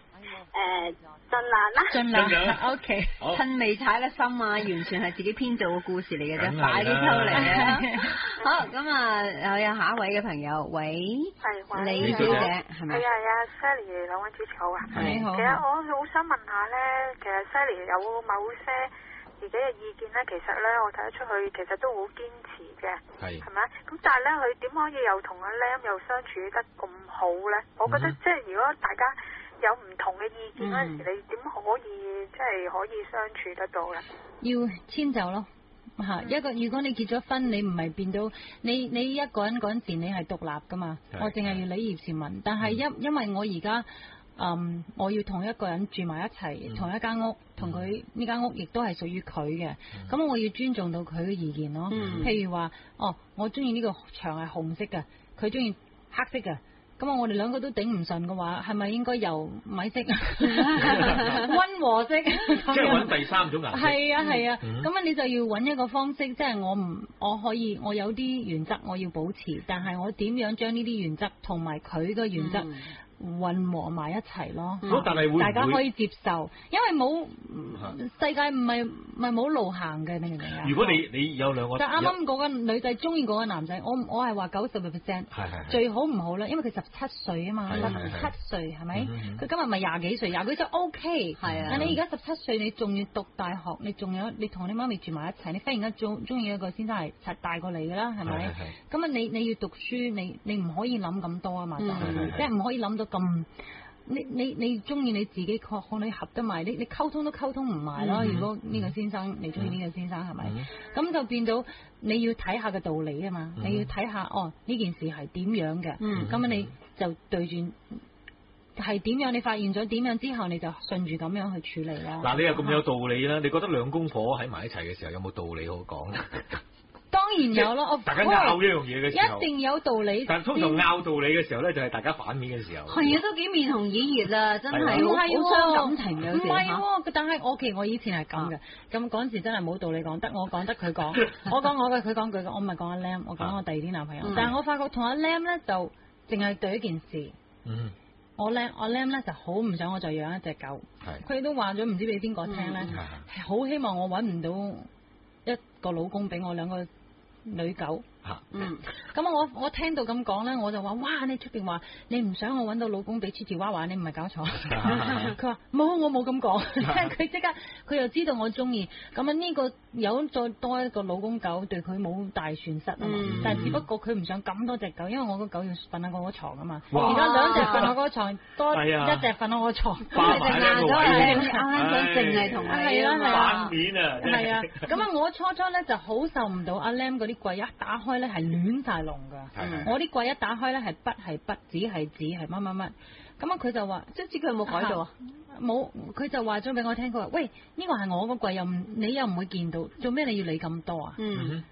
盡量啦。 OK， 趁未踩得深啊，完全係自己編造嘅故事嚟嘅啫，快啲抽嚟啊！好，咁啊，有下一位嘅朋友，喂， 係李小姐係咪？ 係啊 ，Sally 兩位主持好啊。 你好。 其實我好想問下咧，其實 Sally 有某些自己嘅意見咧，其實咧我睇得出佢其實都好堅持嘅，係咪？咁但係咧，佢點可以又同阿 Lam 又相處得咁好咧？我覺得即係如果大家有唔同嘅意見嗰陣時，你點可以即係可以相處得到咧？ 要遷就咯，一個如果你結咗婚，你唔係變到你一個人嗰陣時，你係獨立噶嘛？我淨係要禮義善民，但係因為我而家我要同一個人住埋一齊，同一間屋，同佢呢間屋亦都係屬於佢嘅，咁我要尊重到佢嘅意見咯。譬如話，我中意呢個牆係紅色嘅，佢中意黑色嘅。咁我哋兩個都頂唔順嘅話，係咪應該由米色、溫和色， 即係揾第三種顏色？ 係啊，咁你就要揾一個方式，即係我可以，我有啲原則我要保持，但係我點樣將呢啲原則同埋佢嘅原則混和埋一齊咯， 但係會大家可以接受，因為冇世界唔係冇路行嘅，你明唔明啊？ 如果你有兩個， 但啱啱嗰個女仔中意嗰個男仔，我係話90%，最好唔好啦，因為佢17歲啊嘛，17歲係咪？佢今日咪20幾歲，20幾歲 OK，係啊。但你而家17歲，你仲要讀大學，你同你媽咪住埋一齊，你忽然間中意一個先生係大過你噶啦，係咪？咁啊，你要讀書，你唔可以諗咁多啊嘛，即係唔可以諗到。咁你中意你自己可你合得埋，你溝通都溝通唔埋咯。如果呢個先生你中意呢個先生係咪？咁就變到你要睇下個道理啊嘛，你要睇下呢件事係點樣嘅，咁你就對住係點樣，你發現咗點樣之後，你就順住咁樣去處理啦。 嗱，你又咁有道理啦，你覺得兩公婆喺埋一齊嘅時候有冇道理好講？ 當然有咯， 大家拗呢樣嘢嘅時候， 一定有道理。 但通常拗道理嘅時候咧，就係大家反面嘅時候。 係啊，都幾面紅耳熱啊，真係好傷感情嘅。唔係， 但係我以前係咁嘅。咁嗰陣時真係冇道理講，得我講得佢講，我講我嘅，佢講佢嘅，我唔係講阿 Lam， 我講我第二啲男朋友。但係我發覺同阿 Lam 咧就淨係對一件事。我 Lam 咧就好唔想我再養一隻狗。佢都話咗唔知俾邊個聽咧，好希望我揾唔到一個老公俾我兩個女狗。咁我聽到咁講咧，我就話：哇！你出邊話你唔想我揾到老公俾 Chichi 娃娃，你唔係搞錯？佢話冇，我冇咁講。即係佢即刻，佢又知道我中意。咁啊呢個有再多一個老公狗，對佢冇大損失啊嘛。但係只不過佢唔想咁多隻狗，因為我個狗要瞓喺我個床啊嘛。而家2隻瞓喺我個床，多一隻瞓喺我個床。 霸埋一個位， 啱淨係同係啦， 反面啊！ 係啊，咁啊我初咧就好受唔到阿 Lam 嗰啲櫃一打開咧係亂晒龍㗎，我啲櫃一打開咧係筆係筆，紙係紙，係乜乜乜，咁啊佢就話，即係知佢有冇改到啊？冇，佢就話咗俾我聽，佢話喂，呢個係我個櫃，你又唔會見到，做咩你要理咁多啊？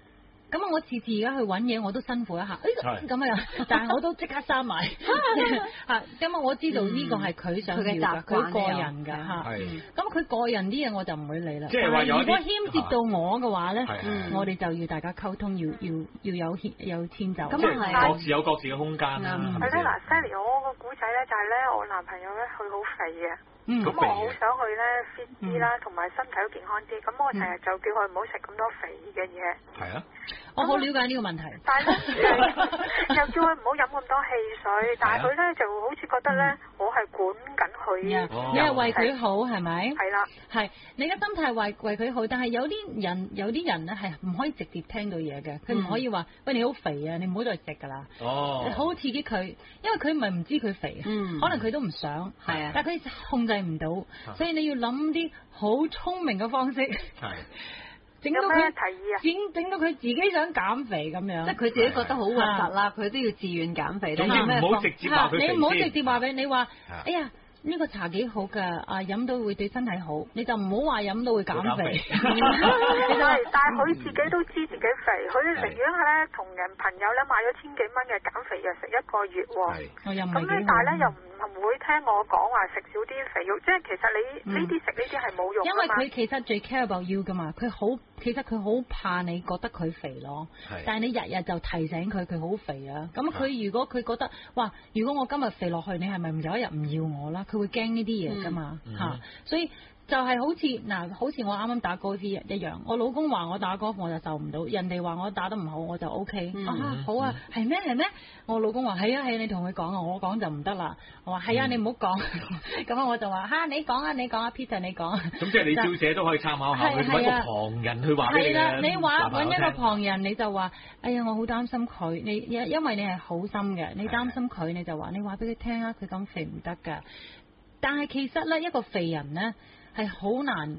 咁我次次而家去揾嘢我都辛苦一下，咁樣，但係我都即刻閂埋嚇，因為我知道呢個係佢想要嘅，佢個人㗎嚇。咁佢個人啲嘢我就唔會理啦。即係話如果牽涉到我嘅話咧，我哋就要大家溝通，要有遷就。 咁係各自有各自嘅空間啦。 係咧，嗱 ，Sally， 我個古仔咧就係咧，我男朋友咧佢好肥嘅。咁我好想去咧 fit 啲啦，同埋身體都健康啲。咁我成日就叫佢唔好食咁多肥嘅嘢。係啊， 我好了解呢個問題。 但係咧，又叫佢唔好飲咁多汽水。但係佢咧就好似覺得咧，我係管緊佢。 你係為佢好係咪？ 係啦。 係你嘅心態為佢好，但係有啲人咧係唔可以直接聽到嘢嘅。佢唔可以話喂，你好肥啊，你唔好再食㗎啦。好刺激佢，因為佢唔係唔知佢肥，可能佢都唔想。係啊。但係佢控制唔到，所以你要諗啲好聰明嘅方式，整到佢整到佢自己想減肥咁樣，即係佢自己覺得好核突啦，佢都要自願減肥。 總之唔好直接話佢肥先。 你唔好直接話俾你話，哎呀呢個茶幾好㗎，飲到會對身體好，你就唔好話飲到會減肥。 但係佢自己都知自己肥，佢寧願咧同人朋友咧買咗1000幾蚊嘅減肥藥食1個月喎。咁咧，但係咧又唔會聽我講話食少啲肥肉，即係其實你呢啲食呢啲係冇用。 因為佢其實最 care about you 㗎嘛，其實佢好怕你覺得佢肥咯。但係你日日就提醒佢好肥啊。咁佢如果佢覺得哇，如果我今日肥落去，你係咪有一日唔要我啦？佢會驚呢啲嘢㗎嘛嚇，所以。就係好似我啱啱打高爾夫一樣，我老公話我打高爾夫我就受唔到，人哋話我打得唔好我就 OK。好啊，係咩？我老公話係啊，你同佢講啊，我講就唔得啦。我話係啊，你唔好講。咁我就話你講啊，Peter 你講。 咁即係你小姐都可以參考下，佢揾個旁人去話俾你。係啦， 你揾一個旁人你就話，哎呀我好擔心佢，因為你係好心嘅，你擔心佢你就話你話俾佢聽啊，佢咁肥唔得㗎。但係其實咧一個肥人咧。係好難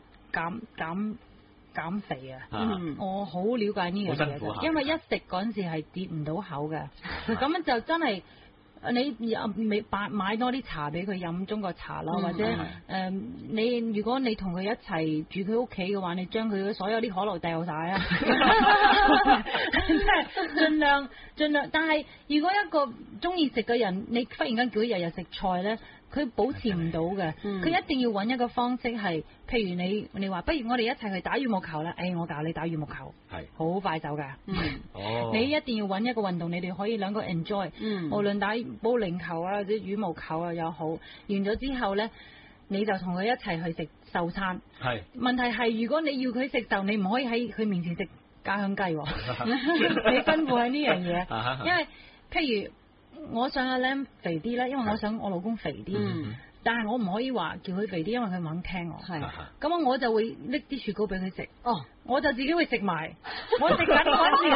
減肥啊！我好了解呢樣嘢，因為一食嗰陣時係跌唔到口嘅，咁就真係你買多啲茶俾佢飲中國茶咯，或者如果你同佢一齊住佢屋企嘅話，你將佢所有啲可樂掉晒啊！即係盡量，但係如果一個中意食嘅人，你忽然間叫佢日日食菜咧。佢保持唔到嘅，佢一定要揾一個方式係，譬如你話，不如我哋一齊去打羽毛球啦。我教你打羽毛球，係好快手㗎。你一定要揾一個運動，你哋可以兩個 enjoy。無論打保齡球啊或者羽毛球啊又好，完咗之後咧，你就同佢一齊去食壽餐。係問題係，如果你要佢食就你唔可以喺佢面前食家鄉雞喎。你辛苦喺呢樣嘢，因為譬如。我想阿 Lam 肥啲咧，因為我想我老公肥啲，但係我唔可以話叫佢肥啲，因為佢唔肯聽我。係，咁我就會拎啲雪糕俾佢食。我就自己會食埋。我食緊嗰陣時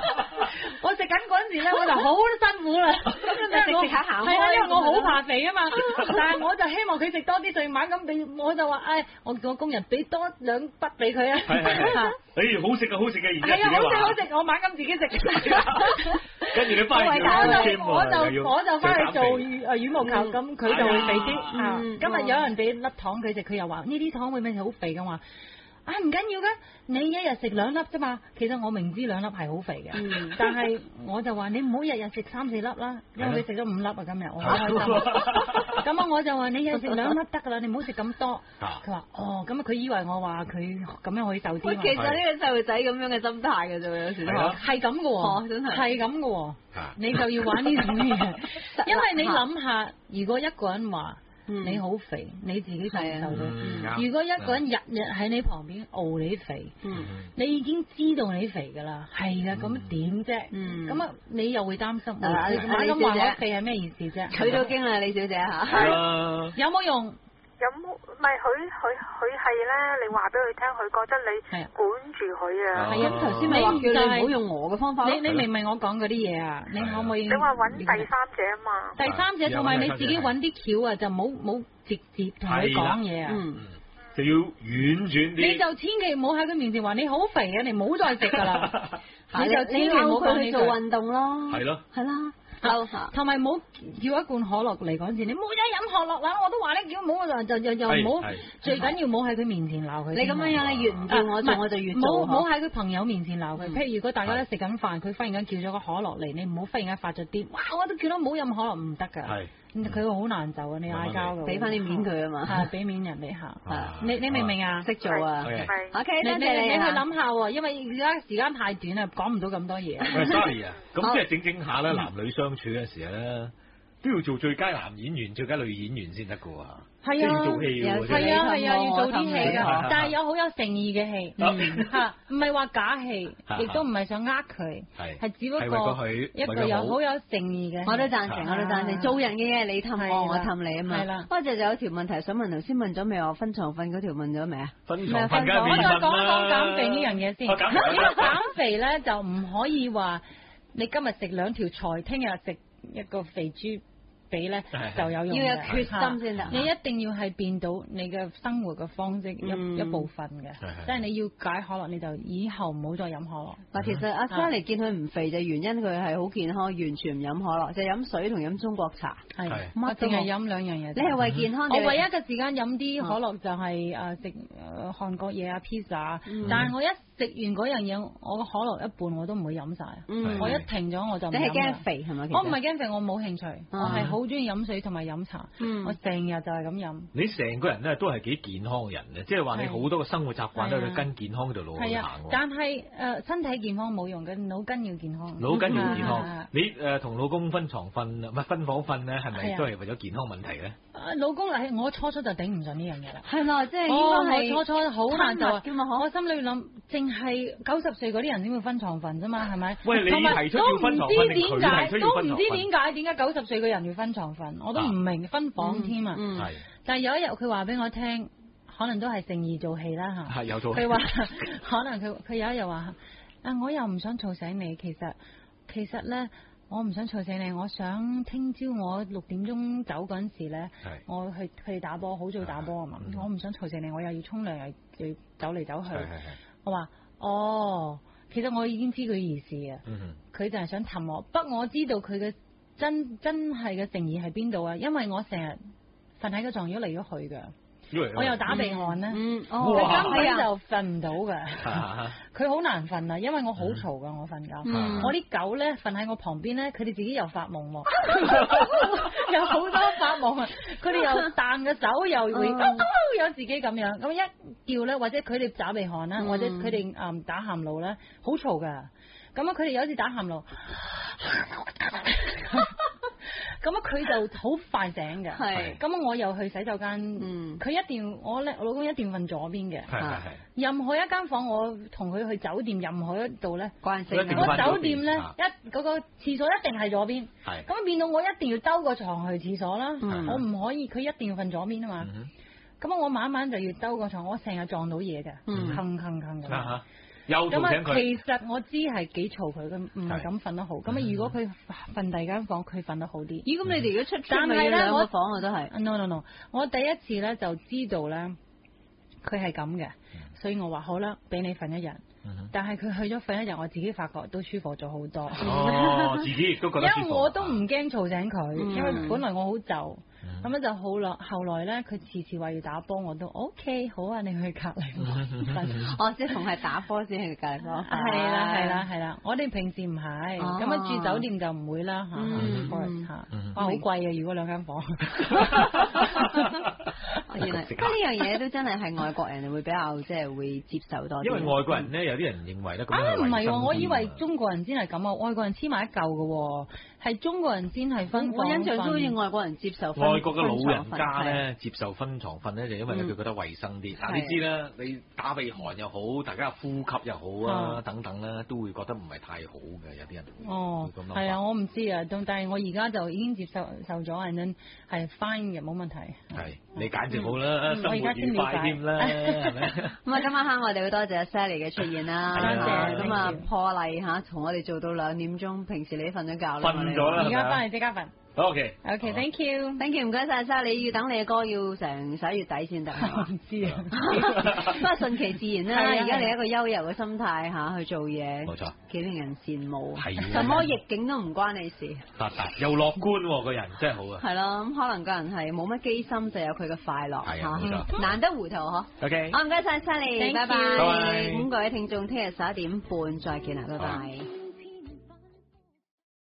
咧，我就好辛苦啦。食下行開。係啦，因為我好怕肥啊嘛。但係我就希望佢食多啲，就猛咁俾，我就話我叫我工人俾多2筆俾佢啊。 好食嘅，而家係啊，好食，我猛咁自己食。 跟住你翻去我就翻去做羽毛球，咁佢就會肥啲。今日有人俾粒糖佢食，佢又話呢啲糖會唔會好肥嘅話？唔緊要嘅，你一日食2粒啫嘛。其實我明知2粒係好肥嘅，但係我就話你唔好日日食3-4粒啦，因為佢食咗5粒啊今日，我好開心。咁我就話你日日食2粒得㗎啦，你唔好食咁多。佢話咁佢以為我話佢咁樣可以瘦啲。其實呢個細路仔咁樣嘅心態嘅啫，有時都係咁嘅喎，真係係咁嘅喎。你就要玩呢種嘢，因為你諗下，如果一個人話。你好肥，你自己受唔受到？如果一個人日日喺你旁邊傲你肥，你已經知道你肥㗎啦，係㗎，咁點啫？咁你又會擔心。咁話我肥係咩意思啫？佢都驚啦，李小姐嚇。有冇用？ 有冇？唔係佢係咧，你話俾佢聽，佢覺得你管住佢啊。係啊，頭先咪話叫你唔好用我嘅方法。 你明唔明我講嗰啲嘢啊？你可唔可以？ 你話揾第三者啊嘛。 第三者同埋你自己揾啲橋啊，就冇直接同佢講嘢啊。 就要婉轉啲。 你就千祈唔好喺佢面前話你好肥啊！你唔好再食㗎啦。你就千祈唔好佢去做運動咯。 係咯。 係啦。 同埋冇叫一罐可樂嚟嗰陣時，你冇得飲可樂啦，我都話你叫冇就又唔好，最緊要冇喺佢面前鬧佢。 你咁樣你越唔叫我做，我就越做。 冇喺佢朋友面前鬧佢。譬如如果大家咧食緊飯，佢忽然間叫咗個可樂嚟，你唔好忽然間發咗癲，哇！我都叫到冇飲可樂唔得㗎。佢會好難受啊！你嗌交嘅， 俾翻啲面佢啊嘛， 係俾面人哋嚇。你明唔明啊？ 識做啊！OK，多謝你去諗下喎，因為而家時間太短啦，講唔到咁多嘢。 喂，Sally啊，咁即係整下咧，男女相處嘅時候咧，都要做最佳男演員、最佳女演員先得㗎喎。 係啊， 要做戲喎， 係啊，要做啲戲㗎，但係有好有誠意嘅戲，唔係話假戲，亦都唔係想呃佢，係只不過一個有好有誠意嘅。 我都贊成，做人嘅嘢你氹我，我氹你啊嘛。係啦，不過就有條問題想問，頭先問咗未？我分床瞓嗰條問咗未啊？ 分床瞓梗係我再講減肥呢樣嘢先。減肥咧就唔可以話你今日食2條菜，聽日食一個肥豬。俾咧就有用嘅， 要有決心先得。 你一定要係變到你嘅生活嘅方式一部分嘅，即係你要解可樂，你就以後唔好再飲可樂。 嗱，其實阿 Sally 見佢唔肥就原因佢係好健康，完全唔飲可樂，就飲水同飲中國茶。 係，我淨係飲2樣嘢。 你係為健康？ 我唯一嘅時間飲啲可樂就係食韓國嘢啊 pizza，但係我一食完嗰樣嘢，我個可樂一半我都唔會飲晒。我一停咗我就唔飲。你係驚肥係咪？我唔係驚肥，我冇興趣，我係好中意飲水同埋飲茶。我成日就係咁飲。 你成個人咧都係幾健康嘅人嘅，即係話你好多嘅生活習慣都係跟健康嗰條路去行。 但係身體健康冇用嘅，腦筋要健康。 腦筋要健康。你同老公分床瞓唔係分房瞓咧，係咪都係為咗健康問題咧？ 老公我初初就頂唔順呢樣嘢啦。 係咯，即係應該係我初初好難就話， 我心裏諗，淨係90歲嗰啲人先會分床瞓啫嘛，係咪？ 喂，你提出要分床瞓定佢提出要分床瞓？ 都唔知點解90歲嘅人要分床瞓，我都唔明分房添啊。但係有一日佢話俾我聽，可能都係誠意做戲啦嚇。係有做戲。佢話可能佢有一日話我又唔想嘈醒你，其實咧。我唔想嘈醒你，我想聽朝我6點鐘走嗰陣時咧，我去佢哋打波，好早打波啊嘛。我唔想嘈醒你，我又要沖涼，又要走嚟走去。我話其實我已經知佢意思啊。佢就係想氹我，不過我知道佢嘅真係嘅誠意喺邊度啊？因為我成日瞓喺個床，如果嚟咗去㗎。我又打鼻鼾咧，佢根本就瞓唔到㗎。佢好難瞓啊，因為我好嘈㗎，我瞓覺。我啲狗咧瞓喺我旁邊咧，佢哋自己又發夢喎，有好多發夢啊！佢哋又彈個手，又會有自己咁樣。咁一叫咧，或者佢哋打鼻鼾啦，或者佢哋打喊路咧，好嘈㗎。咁啊，佢哋有時打喊路。咁佢就好快醒嘅，咁我又去洗手間，佢一定我老公一定瞓左邊嘅，任何一間房我同佢去酒店任何一度咧，嗰酒店咧嗰個廁所一定係左邊，咁變到我一定要兜個床去廁所啦，我唔可以佢一定要瞓左邊啊嘛，咁我晚晚就要兜個床，我成日撞到嘢嘅，坑咁。咁啊，其實我知係幾嘈佢，佢唔係咁瞓得好。咁如果佢瞓第二間房，佢瞓得好啲。 咦？咁你哋如果出但係咧， 我房我都係。 No，我第一次咧就知道咧，佢係咁嘅，所以我話好啦，俾你瞓一日。但係佢去咗瞓一日，我自己發覺都舒服咗好多。 自己亦都覺得舒服。 因為我都唔驚嘈醒佢，因為本來我好就。咁樣就好啦。後來咧，佢次次話要打波，我都 OK 好啊，你去隔離房。 即係同係打波先去隔離房。 係啦。我哋平時唔係，咁住酒店就唔會啦嚇。哇，好貴啊！如果2間房。 原來，不過呢樣嘢都真係外國人會比較即係會接受多啲。 因為外國人咧，有啲人認為咧咁樣唔係喎，我以為中國人先係咁啊，外國人黐埋一嚿嘅喎，係中國人先係分房瞓。 我印象中好似外國人接受外國嘅老人家咧接受分床瞓咧，就因為佢覺得衞生啲。嗱，你知啦，你打鼻鼾又好，大家呼吸又好啊，等等咧，都會覺得唔係太好嘅，有啲人會咁諗。 係啊，我唔知啊，但係我而家就已經接受咗，人哋係 fine 嘅，冇問題。 係，你簡直好啦，生活愉快添啦，係咪？ 咁啊，今晚黑我哋好多謝 Sally 嘅出現啦，多謝。咁破例嚇，同我哋做到2點鐘，平時你瞓咗覺啦。 瞓咗啦， 而家翻嚟即刻瞓。 OK，thank you，thank you，唔該晒莎，你要等你嘅歌要成11月底先得。 我唔知啊， 不過順其自然啦。而家你一個悠遊嘅心態嚇去做嘢， 冇錯， 幾令人羨慕。 係， 什麼逆境都唔關你事。 發達又樂觀喎，個人真係好啊。 係咯，咁可能個人係冇乜機心，就有佢嘅快樂。 係啊，冇錯， 難得糊塗嗬。 OK， 好唔該晒 Sally，拜拜。 拜拜。 咁各位聽眾，聽日11點半再見啦，拜拜。